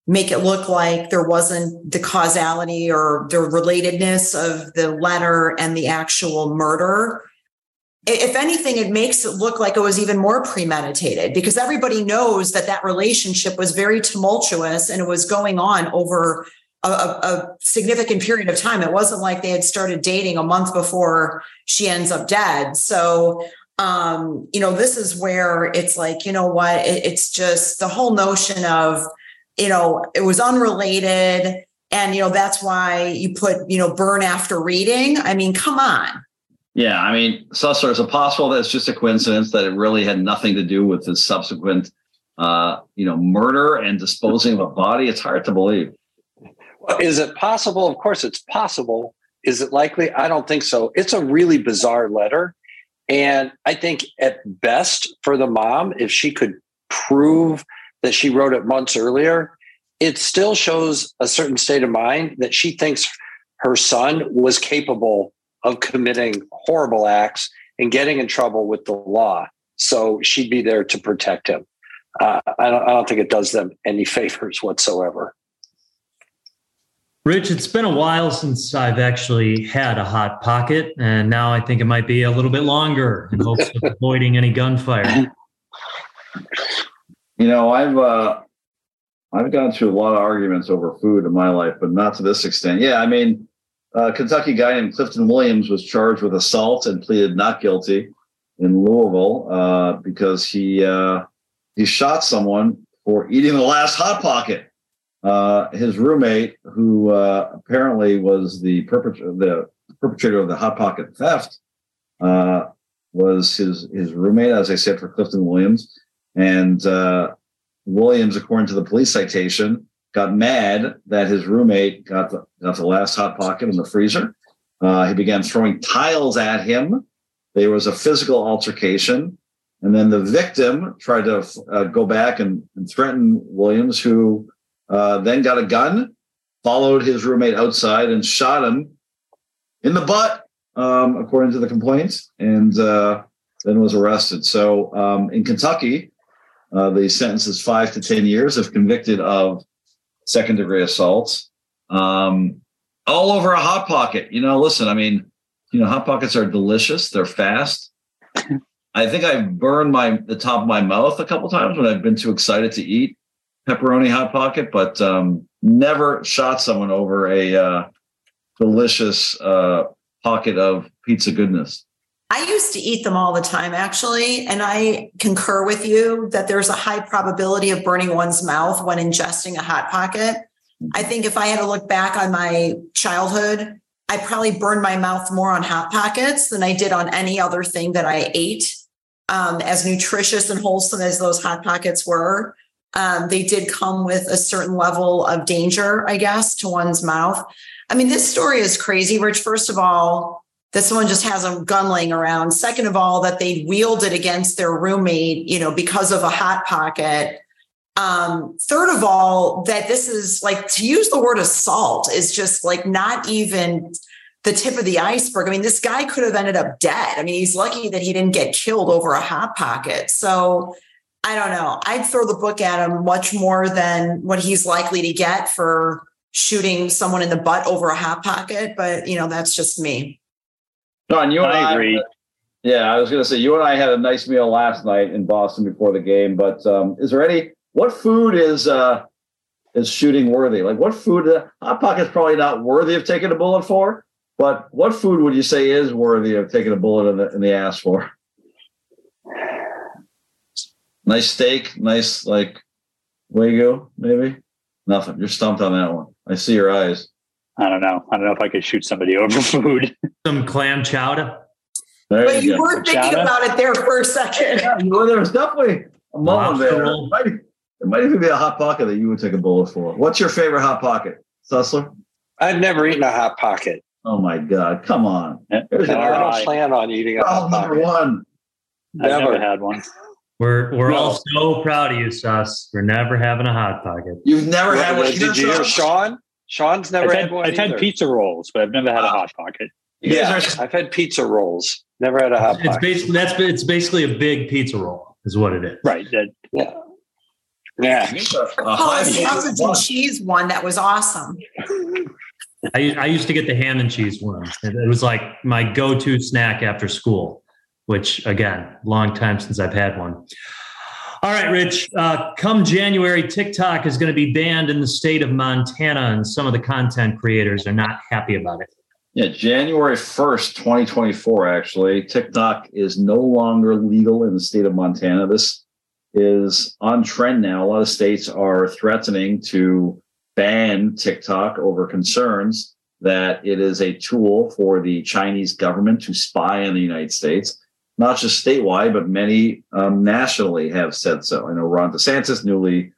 make it look like there wasn't the causality or the relatedness of the letter and the actual murder. If anything, it makes it look like it was even more premeditated, because everybody knows that that relationship was very tumultuous and it was going on over a significant period of time. It wasn't like they had started dating a month before she ends up dead. So, this is where it's like, you know what, it's just the whole notion of, it was unrelated. And, that's why you put, burn after reading. I mean, come on. Yeah. I mean, Sussler, is it possible that it's just a coincidence that it really had nothing to do with the subsequent, murder and disposing of a body? It's hard to believe. Is it possible? Of course it's possible. Is it likely? I don't think so. It's a really bizarre letter. And I think at best for the mom, if she could prove that she wrote it months earlier, it still shows a certain state of mind that she thinks her son was capable of committing horrible acts and getting in trouble with the law. So she'd be there to protect him. I don't think it does them any favors whatsoever. Rich, it's been a while since I've actually had a Hot Pocket, and now I think it might be a little bit longer in hopes of avoiding any gunfire. I've gone through a lot of arguments over food in my life, but not to this extent. Yeah, I mean, a Kentucky guy named Clifton Williams was charged with assault and pleaded not guilty in Louisville because he shot someone for eating the last Hot Pocket. His roommate, who apparently was the perpetrator of the Hot Pocket theft, was his roommate, as I said, for Clifton Williams. And Williams, according to the police citation, got mad that his roommate got the last Hot Pocket in the freezer. He began throwing tiles at him. There was a physical altercation. And then the victim tried to go back and threaten Williams, who then got a gun, followed his roommate outside and shot him in the butt, according to the complaints, and then was arrested. So in Kentucky, the sentence is 5 to 10 years if convicted of second-degree assaults. All over a Hot Pocket. Listen, I mean, Hot Pockets are delicious. They're fast. I think I've burned the top of my mouth a couple times when I've been too excited to eat pepperoni Hot Pocket, but never shot someone over a delicious pocket of pizza goodness. I used to eat them all the time, actually, and I concur with you that there's a high probability of burning one's mouth when ingesting a Hot Pocket. I think if I had to look back on my childhood, I probably burned my mouth more on Hot Pockets than I did on any other thing that I ate. As nutritious and wholesome as those Hot Pockets were, they did come with a certain level of danger, I guess, to one's mouth. I mean, this story is crazy, Rich. First of all, that someone just has a gun laying around. Second of all, that they wielded against their roommate, because of a Hot Pocket. Third of all, that this is like, to use the word assault is just like not even the tip of the iceberg. I mean, this guy could have ended up dead. I mean, he's lucky that he didn't get killed over a Hot Pocket. So I don't know. I'd throw the book at him much more than what he's likely to get for shooting someone in the butt over a Hot Pocket. But, that's just me. John, you and I agree. Yeah, I was going to say, you and I had a nice meal last night in Boston before the game. But is there what food is shooting worthy? Like what food? Hot Pocket's probably not worthy of taking a bullet for. But what food would you say is worthy of taking a bullet in the ass for? Nice steak, nice like Wagyu, maybe? Nothing. You're stumped on that one. I see your eyes. I don't know if I could shoot somebody over food. Some clam chowder. But you were thinking about it there for a second. Yeah, there was definitely a moment there. It might even be a Hot Pocket that you would take a bullet for. What's your favorite Hot Pocket, Sussler? I've never eaten a Hot Pocket. Oh my God! Come on. I don't plan on eating a Hot Pocket. Number one. I've never had one. We're all so proud of you, Sus, for never having a Hot Pocket. You've never had one. Did you hear Sean? Sean's never had one. I've had pizza rolls, but I've never had a Hot Pocket. Yeah, I've had pizza rolls. Never had a Hot Pocket. It's basically a big pizza roll, is what it is. Right. Yeah. Yeah. Sausage and cheese one that was awesome. I used to get the ham and cheese one. It was like my go-to snack after school, which, again, long time since I've had one. All right, Rich, come January, TikTok is going to be banned in the state of Montana, and some of the content creators are not happy about it. Yeah, January 1st, 2024, actually, TikTok is no longer legal in the state of Montana. This is on trend now. A lot of states are threatening to ban TikTok over concerns that it is a tool for the Chinese government to spy on the United States. Not just statewide, but many nationally have said so. I know Ron DeSantis, newly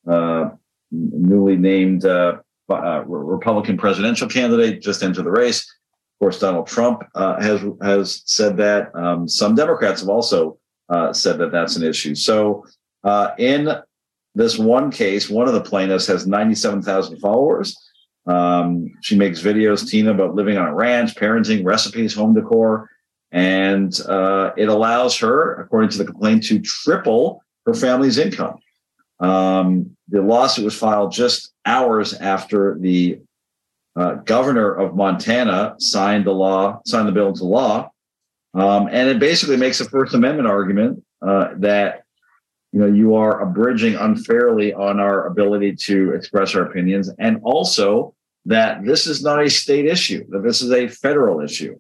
named Republican presidential candidate, just entered the race. Of course, Donald Trump has said that. Some Democrats have also said that that's an issue. So in this one case, one of the plaintiffs has 97,000 followers. She makes videos, Tina, about living on a ranch, parenting, recipes, home decor. And it allows her, according to the complaint, to triple her family's income. The lawsuit was filed just hours after the governor of Montana signed the bill into law. And it basically makes a First Amendment argument that you are abridging unfairly on our ability to express our opinions, and also that this is not a state issue, that this is a federal issue.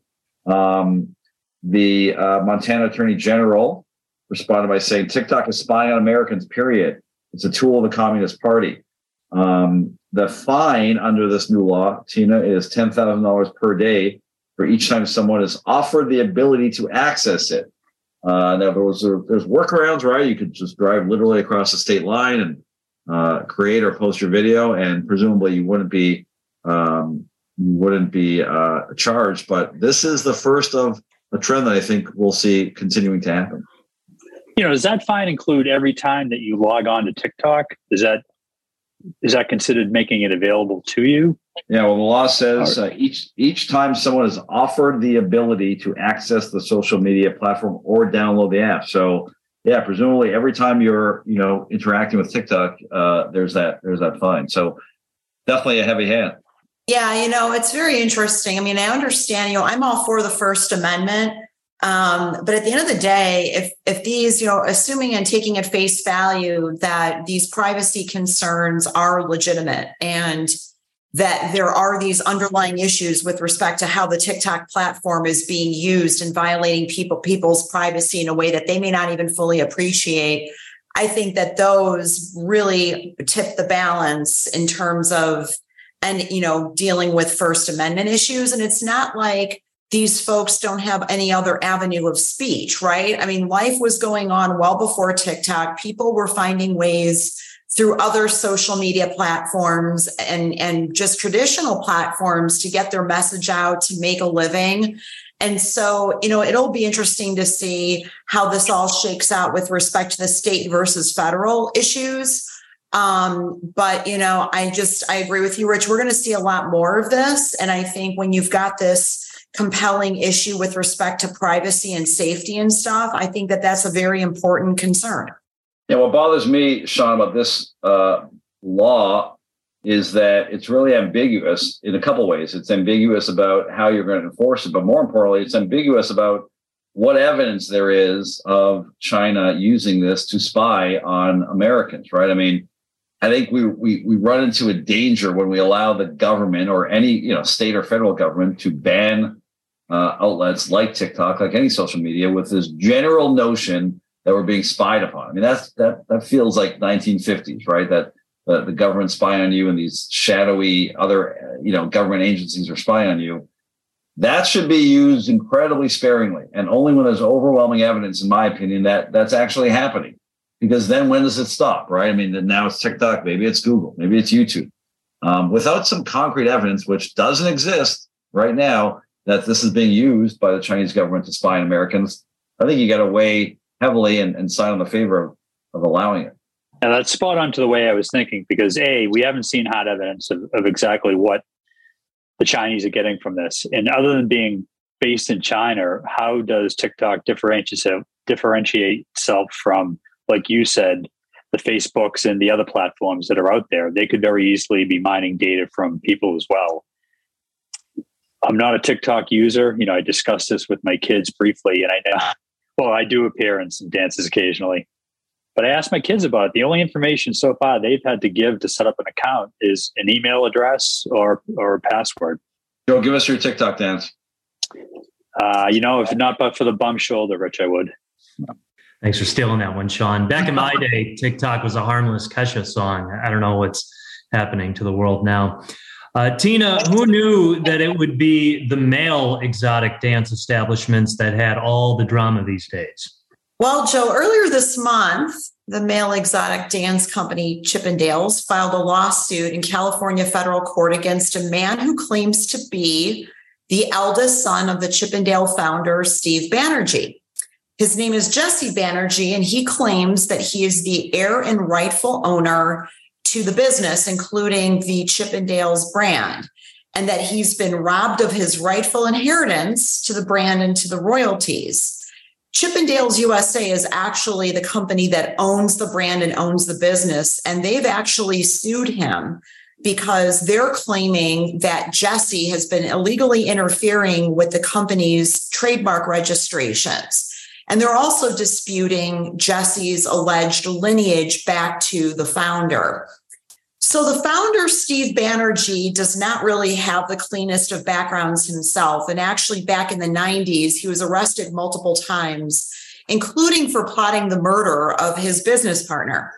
The Montana Attorney General responded by saying, TikTok is spying on Americans, period. It's a tool of the Communist Party. The fine under this new law, Tina, is $10,000 per day for each time someone is offered the ability to access it. Now, there's workarounds, right? You could just drive literally across the state line and create or post your video, and presumably you wouldn't be charged. But this is the first of a trend that I think we'll see continuing to happen. Does that fine include every time that you log on to TikTok? Is that considered making it available to you? Yeah, well, the law says each time someone is offered the ability to access the social media platform or download the app. So, yeah, presumably every time you're interacting with TikTok, there's that fine. So, definitely a heavy hand. Yeah, it's very interesting. I mean, I understand, I'm all for the First Amendment. But at the end of the day, if these, assuming and taking at face value that these privacy concerns are legitimate and that there are these underlying issues with respect to how the TikTok platform is being used and violating people's privacy in a way that they may not even fully appreciate, I think that those really tip the balance in terms of dealing with First Amendment issues. And it's not like these folks don't have any other avenue of speech, right? I mean, life was going on well before TikTok. People were finding ways through other social media platforms and just traditional platforms to get their message out, to make a living. And so, it'll be interesting to see how this all shakes out with respect to the state versus federal issues. But, I agree with you, Rich. We're going to see a lot more of this. And I think when you've got this compelling issue with respect to privacy and safety and stuff, I think that that's a very important concern. Yeah, what bothers me, Sean, about this law is that it's really ambiguous in a couple of ways. It's ambiguous about how you're going to enforce it, but more importantly, it's ambiguous about what evidence there is of China using this to spy on Americans, right? I mean, I think we run into a danger when we allow the government or any state or federal government to ban outlets like TikTok, like any social media, with this general notion that we're being spied upon. I mean, that feels like 1950s, right? That the government spying on you and these shadowy other government agencies are spying on you. That should be used incredibly sparingly, and only when there's overwhelming evidence, in my opinion, that that's actually happening. Because then when does it stop, right? I mean, now it's TikTok, maybe it's Google, maybe it's YouTube. Without some concrete evidence, which doesn't exist right now, that this is being used by the Chinese government to spy on Americans, I think you got to weigh heavily and sign on the favor of allowing it. And that's spot on to the way I was thinking, because we haven't seen hot evidence of exactly what the Chinese are getting from this. And other than being based in China, how does TikTok differentiate itself from, like you said, the Facebooks and the other platforms that are out there. They could very easily be mining data from people as well. I'm not a TikTok user. You know, I discussed this with my kids briefly, and I know, well, I do appear in some dances occasionally, but I asked my kids about it. The only information so far they've had to give to set up an account is an email address or a password. Joe, give us your TikTok dance. You know, if not but for the bum shoulder, Rich, I would. Thanks for stealing that one, Sean. Back in my day, TikTok was a harmless Kesha song. I don't know what's happening to the world now. Tina, who knew that it would be the male exotic dance establishments that had all the drama these days? Well, Joe, earlier this month, the male exotic dance company Chippendales filed a lawsuit in California federal court against a man who claims to be the eldest son of the Chippendale founder, Steve Banerjee. His name is Jesse Banerjee, and he claims that he is the heir and rightful owner to the business, including the Chippendales brand, and that he's been robbed of his rightful inheritance to the brand and to the royalties. Chippendales USA is actually the company that owns the brand and owns the business, and they've actually sued him because they're claiming that Jesse has been illegally interfering with the company's trademark registrations. And they're also disputing Jesse's alleged lineage back to the founder. So the founder, Steve Banerjee, does not really have the cleanest of backgrounds himself. And actually, back in the 90s, he was arrested multiple times, including for plotting the murder of his business partner.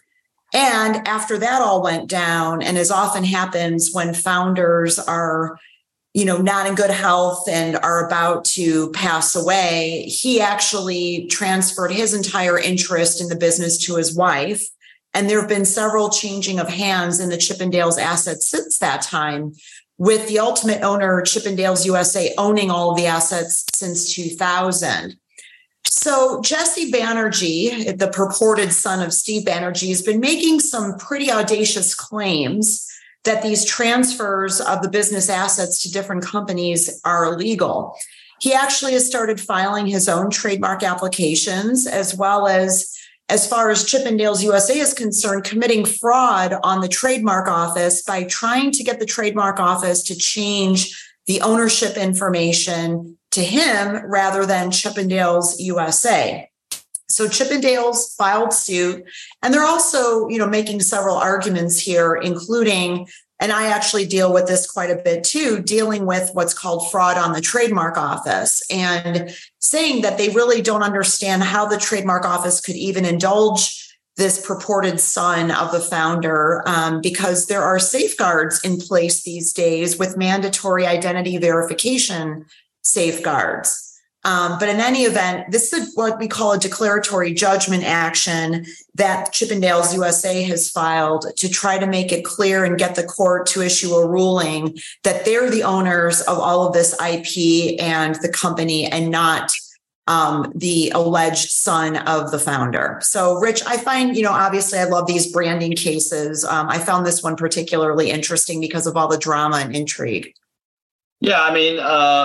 And after that all went down, and as often happens when founders are not in good health and are about to pass away, he actually transferred his entire interest in the business to his wife. And there have been several changing of hands in the Chippendales assets since that time, with the ultimate owner, Chippendales USA, owning all of the assets since 2000. So Jesse Banerjee, the purported son of Steve Banerjee, has been making some pretty audacious claims that these transfers of the business assets to different companies are illegal. He actually has started filing his own trademark applications, as well as far as Chippendales USA is concerned, committing fraud on the trademark office by trying to get the trademark office to change the ownership information to him rather than Chippendales USA. So Chippendales filed suit, and they're also, making several arguments here, including, and I actually deal with this quite a bit too, dealing with what's called fraud on the trademark office and saying that they really don't understand how the trademark office could even indulge this purported son of the founder because there are safeguards in place these days with mandatory identity verification safeguards. But in any event, this is what we call a declaratory judgment action that Chippendales USA has filed to try to make it clear and get the court to issue a ruling that they're the owners of all of this IP and the company and not the alleged son of the founder. So, Rich, I find, obviously I love these branding cases. I found this one particularly interesting because of all the drama and intrigue. Yeah, I mean,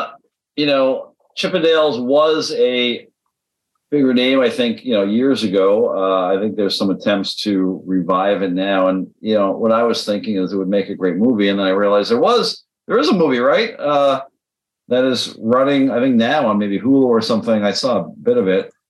Chippendales was a bigger name, I think, years ago. I think there's some attempts to revive it now. And, what I was thinking is it would make a great movie. And then I realized there is a movie, right? That is running, I think now on maybe Hulu or something. I saw a bit of it.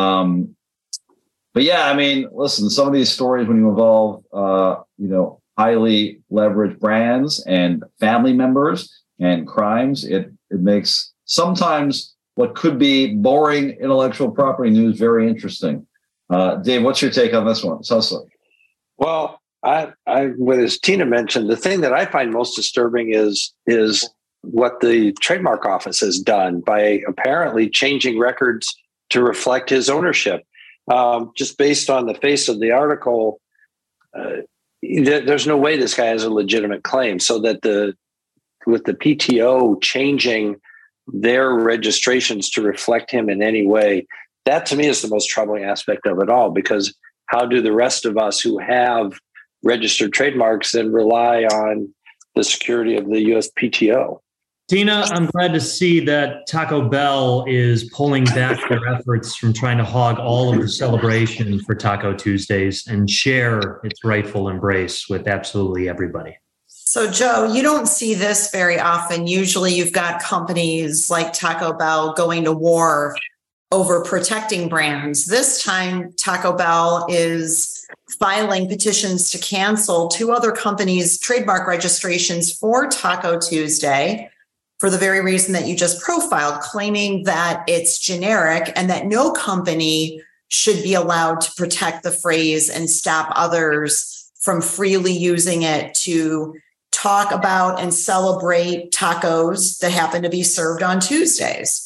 But yeah, I mean, listen, some of these stories, when you involve, highly leveraged brands and family members and crimes, it makes sometimes what could be boring intellectual property news very interesting. Dave, what's your take on this one? Sussler. Well, as Tina mentioned, the thing that I find most disturbing is what the trademark office has done by apparently changing records to reflect his ownership. Just based on the face of the article, there's no way this guy has a legitimate claim. So that with the PTO changing their registrations to reflect him in any way, that to me is the most troubling aspect of it all, because how do the rest of us who have registered trademarks then rely on the security of the USPTO? Tina, I'm glad to see that Taco Bell is pulling back their efforts from trying to hog all of the celebration for Taco Tuesdays and share its rightful embrace with absolutely everybody. So, Joe, you don't see this very often. Usually you've got companies like Taco Bell going to war over protecting brands. This time, Taco Bell is filing petitions to cancel 2 other companies' trademark registrations for Taco Tuesday for the very reason that you just profiled, claiming that it's generic and that no company should be allowed to protect the phrase and stop others from freely using it to talk about and celebrate tacos that happen to be served on Tuesdays.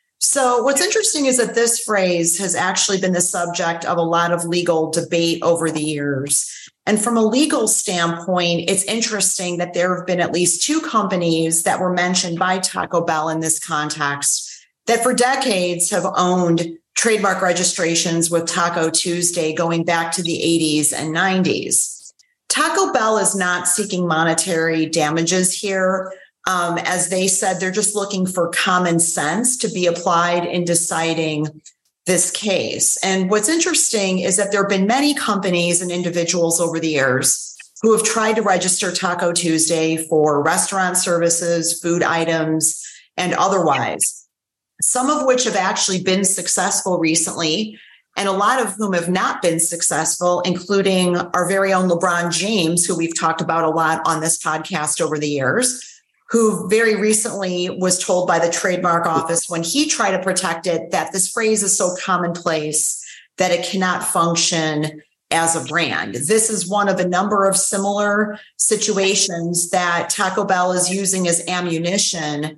So what's interesting is that this phrase has actually been the subject of a lot of legal debate over the years. And from a legal standpoint, it's interesting that there have been at least 2 companies that were mentioned by Taco Bell in this context that for decades have owned trademark registrations with Taco Tuesday going back to the 80s and 90s. Taco Bell is not seeking monetary damages here. As they said, they're just looking for common sense to be applied in deciding this case. And what's interesting is that there have been many companies and individuals over the years who have tried to register Taco Tuesday for restaurant services, food items, and otherwise, some of which have actually been successful recently, and a lot of whom have not been successful, including our very own LeBron James, who we've talked about a lot on this podcast over the years, who very recently was told by the trademark office when he tried to protect it that this phrase is so commonplace that it cannot function as a brand. This is one of a number of similar situations that Taco Bell is using as ammunition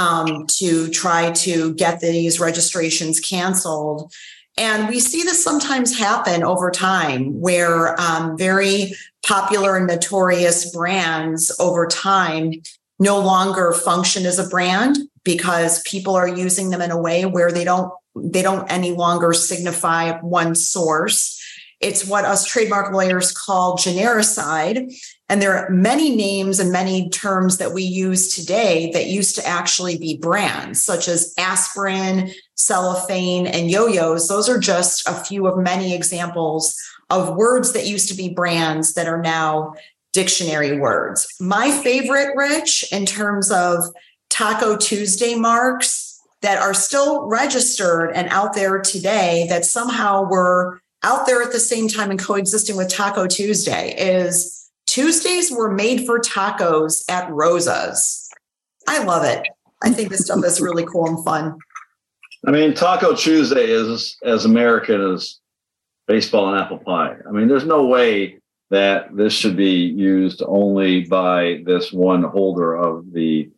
to try to get these registrations canceled. And we see this sometimes happen over time where very popular and notorious brands over time no longer function as a brand because people are using them in a way where they don't any longer signify one source. It's what us trademark lawyers call genericide. And there are many names and many terms that we use today that used to actually be brands, such as aspirin, cellophane, and yo-yos. Those are just a few of many examples of words that used to be brands that are now dictionary words. My favorite, Rich, in terms of Taco Tuesday marks that are still registered and out there today that somehow were out there at the same time and coexisting with Taco Tuesday is Tuesdays were made for tacos at Rosa's. I love it. I think this stuff is really cool and fun. I mean, Taco Tuesday is as American as baseball and apple pie. I mean, there's no way that this should be used only by this one holder of the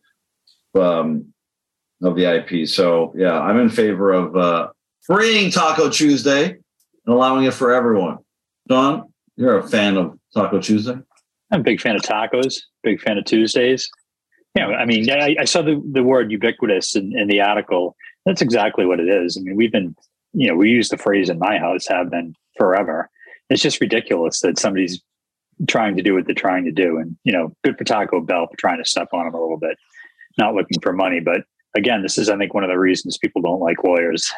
IP. So yeah, I'm in favor of freeing Taco Tuesday and allowing it for everyone. Don, you're a fan of Taco Tuesday? I'm a big fan of tacos, big fan of Tuesdays. Yeah, I mean, I saw the word ubiquitous in the article. That's exactly what it is. I mean, we use the phrase in my house, have been forever. It's just ridiculous that somebody's trying to do what they're trying to do. And, good for Taco Bell for trying to step on them a little bit, not looking for money. But again, this is, I think, one of the reasons people don't like lawyers.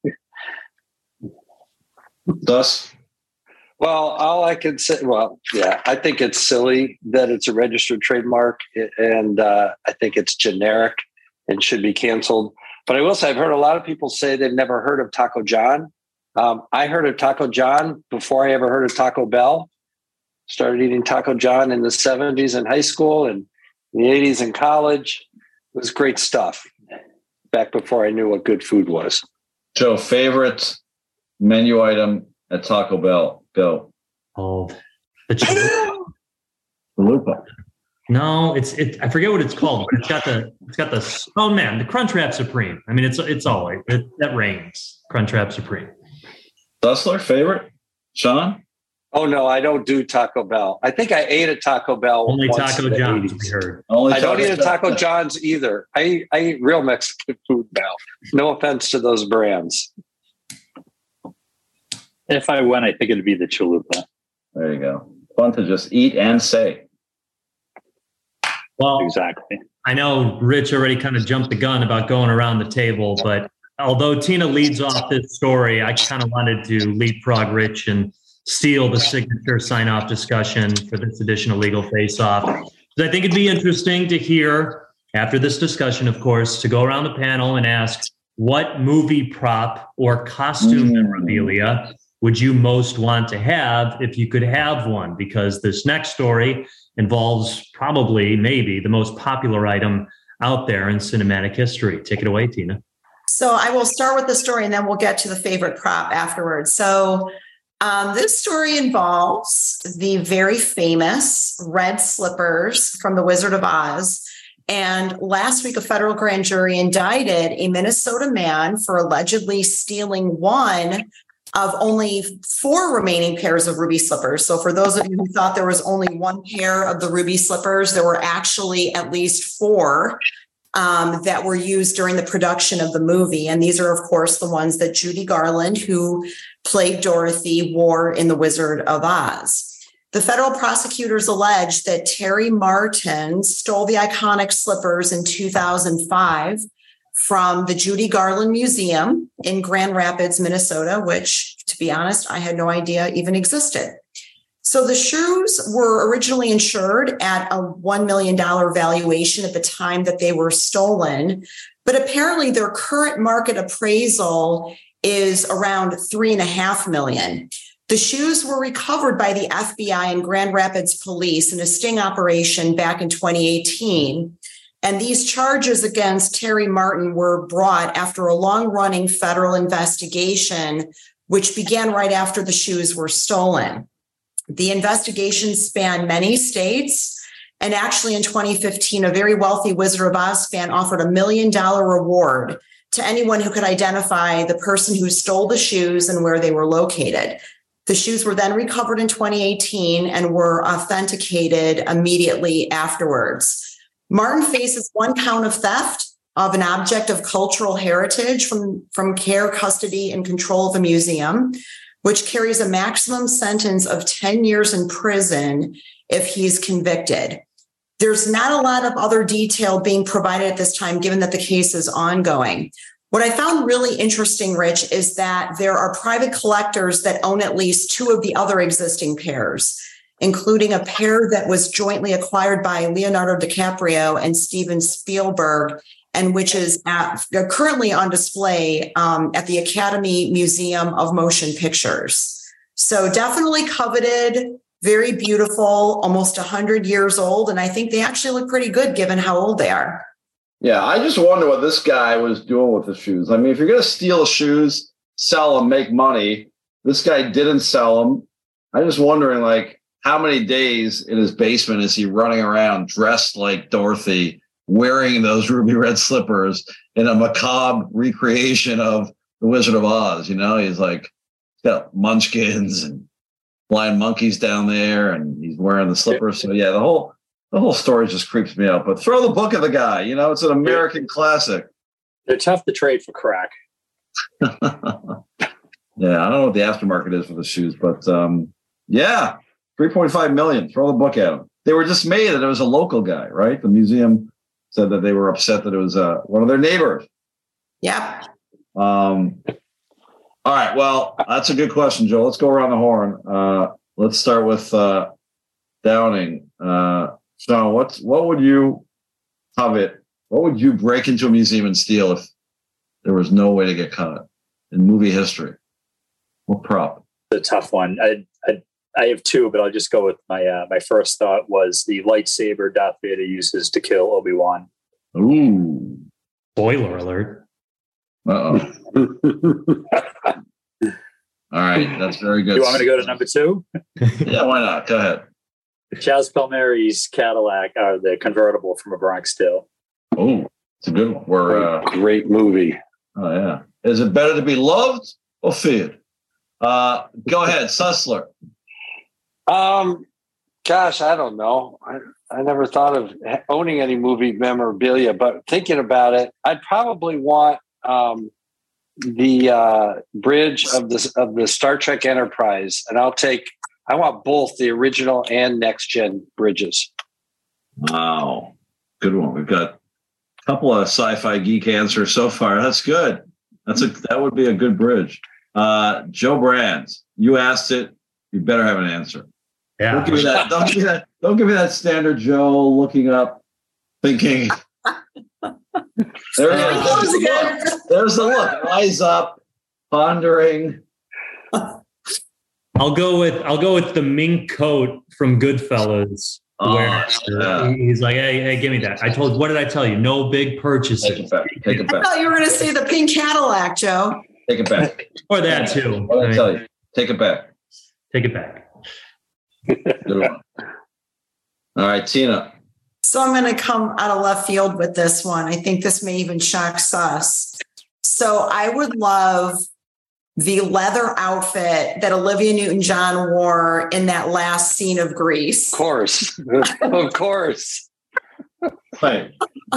Thus? Well, all I can say, I think it's silly that it's a registered trademark, and I think it's generic and should be canceled. But I will say, I've heard a lot of people say they've never heard of Taco John. I heard of Taco John before I ever heard of Taco Bell. Started eating Taco John in the 70s in high school and in the 80s in college. It was great stuff back before I knew what good food was. Joe, favorite menu item at Taco Bell? Go. Oh, the chalupa. No, I forget what it's called, but it's got the the Crunchwrap Supreme. I mean, it's always that reigns. Crunchwrap Supreme. Dustler, favorite? Sean? Oh no, I don't do Taco Bell. I think I ate a Taco Bell. Only Taco John's, we heard. I don't eat a Taco John's either. I eat real Mexican food now. No offense to those brands. If I went, I think it'd be the chalupa. There you go. Fun to just eat and say. Well, exactly. I know Rich already kind of jumped the gun about going around the table, but although Tina leads off this story, I kind of wanted to leapfrog Rich and steal the signature sign-off discussion for this edition of Legal Face-Off. I think it'd be interesting to hear, after this discussion, of course, to go around the panel and ask, what movie prop or costume memorabilia would you most want to have if you could have one? Because this next story involves probably, maybe, the most popular item out there in cinematic history. Take it away, Tina. So I will start with the story and then we'll get to the favorite prop afterwards. So this story involves the very famous red slippers from The Wizard of Oz. And last week, a federal grand jury indicted a Minnesota man for allegedly stealing one of only 4 remaining pairs of ruby slippers. So for those of you who thought there was only 1 pair of the ruby slippers, there were actually at least 4 that were used during the production of the movie. And these are, of course, the ones that Judy Garland, who played Dorothy, wore in The Wizard of Oz. The federal prosecutors alleged that Terry Martin stole the iconic slippers in 2005 from the Judy Garland Museum in Grand Rapids, Minnesota, which, to be honest, I had no idea even existed. So the shoes were originally insured at a $1 million valuation at the time that they were stolen, but apparently their current market appraisal is around $3.5 million. The shoes were recovered by the FBI and Grand Rapids Police in a sting operation back in 2018. And these charges against Terry Martin were brought after a long-running federal investigation, which began right after the shoes were stolen. The investigation spanned many states. And actually in 2015, a very wealthy Wizard of Oz fan offered $1 million reward to anyone who could identify the person who stole the shoes and where they were located. The shoes were then recovered in 2018 and were authenticated immediately afterwards. Martin faces 1 count of theft of an object of cultural heritage from care, custody, and control of a museum, which carries a maximum sentence of 10 years in prison if he's convicted. There's not a lot of other detail being provided at this time, given that the case is ongoing. What I found really interesting, Rich, is that there are private collectors that own at least 2 of the other existing pairs, including a pair that was jointly acquired by Leonardo DiCaprio and Steven Spielberg, and which is currently on display at the Academy Museum of Motion Pictures. So definitely coveted, very beautiful, almost 100 years old. And I think they actually look pretty good given how old they are. Yeah, I just wonder what this guy was doing with the shoes. I mean, if you're going to steal shoes, sell them, make money, this guy didn't sell them. I'm just wondering, like, how many days in his basement is he running around dressed like Dorothy, wearing those ruby red slippers in a macabre recreation of The Wizard of Oz? You know, he's like got munchkins and blind monkeys down there, and he's wearing the slippers. So yeah, the whole story just creeps me out. But throw the book at the guy. You know, it's an American classic. They're tough to trade for crack. Yeah, I don't know what the aftermarket is for the shoes, but yeah, $3.5 million. Throw the book at him. They were dismayed that it was a local guy, right? The museum said that they were upset that it was one of their neighbors. Yeah. All right. Well, that's a good question, Joe. Let's go around the horn. Let's start with Downing. Sean, what would you covet? What would you break into a museum and steal if there was no way to get caught in movie history? What prop? It's a tough one. I have 2, but I'll just go with my first thought was the lightsaber Darth Vader uses to kill Obi-Wan. Ooh. Spoiler alert. Uh-oh. All right, that's very good. You want me to go to number 2? Yeah, why not? Go ahead. Chaz Palminteri's Cadillac, the convertible from A Bronx Tale. Oh, it's a good one. Great movie. Oh, yeah. Is it better to be loved or feared? Go ahead, Sussler. Gosh, I don't know. I never thought of owning any movie memorabilia, but thinking about it, I'd probably want the bridge of the Star Trek Enterprise, and I want both the original and next gen bridges. Wow. Good one. We've got a couple of sci-fi geek answers so far. That's good. That would be a good bridge. Joe Brand, you asked it. You better have an answer. Yeah. Don't give me that standard Joe looking up, thinking. There's the look. Eyes up, pondering. I'll go with the mink coat from Goodfellas. Where he's like, hey, give me that. What did I tell you? No big purchases. Take it back. I thought you were going to say the pink Cadillac, Joe. Take it back. Or that too. What did I tell you? Take it back. Take it back. Good one. All right, Tina. So I'm going to come out of left field with this one. I think this may even shock Sus. So I would love the leather outfit that Olivia Newton-John wore in that last scene of Grease. Of course. Of course. Right.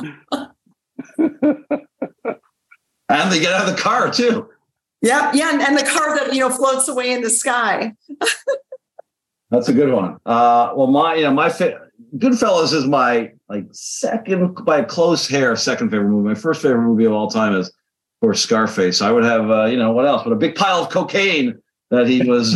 And they get out of the car too. Yeah, and the car that floats away in the sky. That's a good one. Goodfellas is my second by close hair second favorite movie. My first favorite movie of all time is, of course, Scarface. I would have what else? But a big pile of cocaine that he was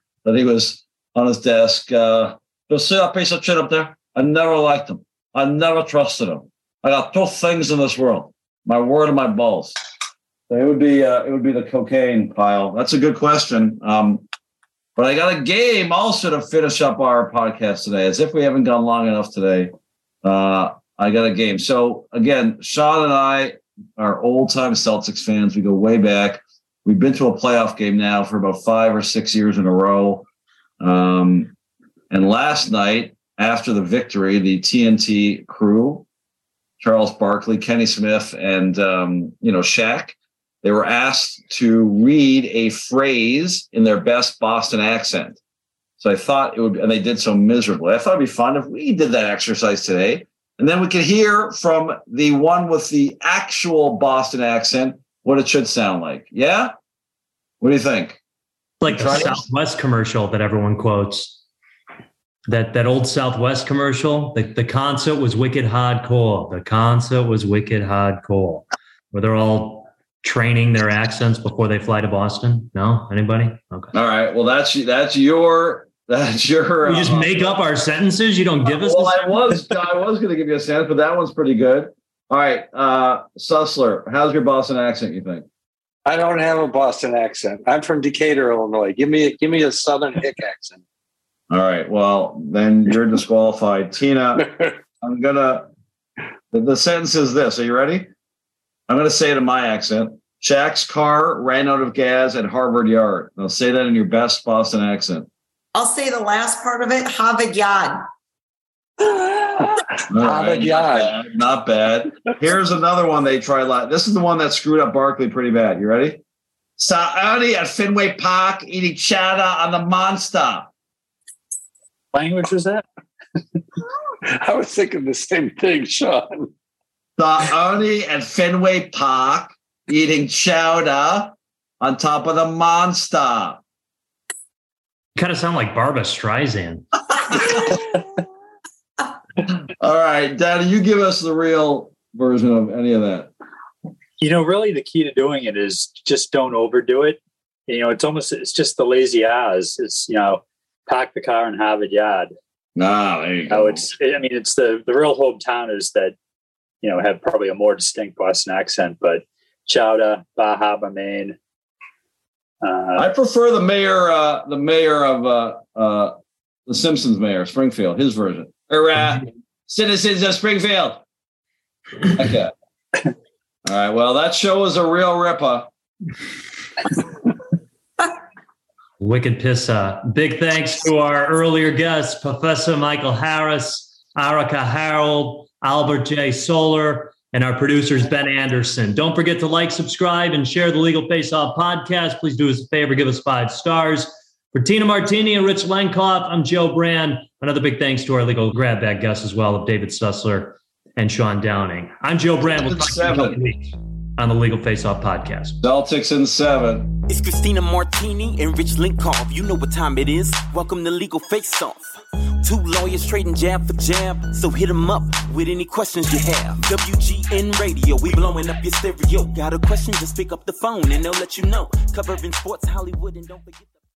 on his desk. You'll see that piece of shit up there. I never liked him. I never trusted him. I got two things in this world: my word and my balls. So it would be the cocaine pile. That's a good question. But I got a game also to finish up our podcast today. As if we haven't gone long enough today, I got a game. So again, Sean and I are old-time Celtics fans. We go way back. We've been to a playoff game now for about 5 or 6 years in a row. And last night, after the victory, the TNT crew, Charles Barkley, Kenny Smith, and Shaq, they were asked to read a phrase in their best Boston accent. So I thought it would, and they did so miserably. I thought it'd be fun if we did that exercise today. And then we could hear from the one with the actual Boston accent what it should sound like. Yeah? What do you think? Like the Southwest commercial that everyone quotes. That old Southwest commercial. The concert was wicked hardcore. The concert was wicked hardcore. Where they're all training their accents before they fly to Boston? No? Anybody? Okay. All right. Well, that's your. We just make up our sentences. You don't give us. Well, I was going to give you a sentence, but that one's pretty good. All right, Sussler, how's your Boston accent? You think? I don't have a Boston accent. I'm from Decatur, Illinois. Give me a Southern hick accent. All right. Well, then you're disqualified, Tina. I'm gonna. The sentence is this. Are you ready? I'm going to say it in my accent. Shaq's car ran out of gas at Harvard Yard. Now say that in your best Boston accent. I'll say the last part of it. Harvard Yard. Harvard Yard. Not bad. Here's another one they tried. This is the one that screwed up Barkley pretty bad. You ready? Saw Ernie at Fenway Park eating chowder on the Monster. Language was that? I was thinking the same thing, Sean. Saw Ernie at Fenway Park eating chowder on top of the Monster. Kind of sound like Barbra Streisand. All right, Daddy, you give us the real version of any of that. Really the key to doing it is just don't overdo it. It's just the lazy eyes. It's, park the car in Harvard Yard. There you go. It's the real hometowns that, have probably a more distinct Boston accent, but chowder, Bar Harbor, Maine. I prefer the mayor of the Simpsons mayor, Springfield, his version. Citizens of Springfield. Okay. All right. Well, that show was a real ripper. Wicked pissa. Big thanks to our earlier guests, Professor Michael Harris, Erica Harold, Albert J. Soler, and our producers, Ben Anderson. Don't forget to like, subscribe, and share the Legal Face Off podcast. Please do us a favor, give us 5 stars. For Tina Martini and Rich Lenkoff, I'm Joe Brand. Another big thanks to our legal grab bag guests as well, of David Sussler and Sean Downing. I'm Joe Brand. We'll talk to you next week on the Legal Face Off podcast. Celtics in 7. It's Christina Martini and Rich Lenkoff. You know what time it is. Welcome to Legal Face Off. Two lawyers trading jab for jab. So hit them up with any questions you have. WGN Radio, we blowing up your stereo. Got a question, just pick up the phone and they'll let you know. Covering sports, Hollywood, and don't forget the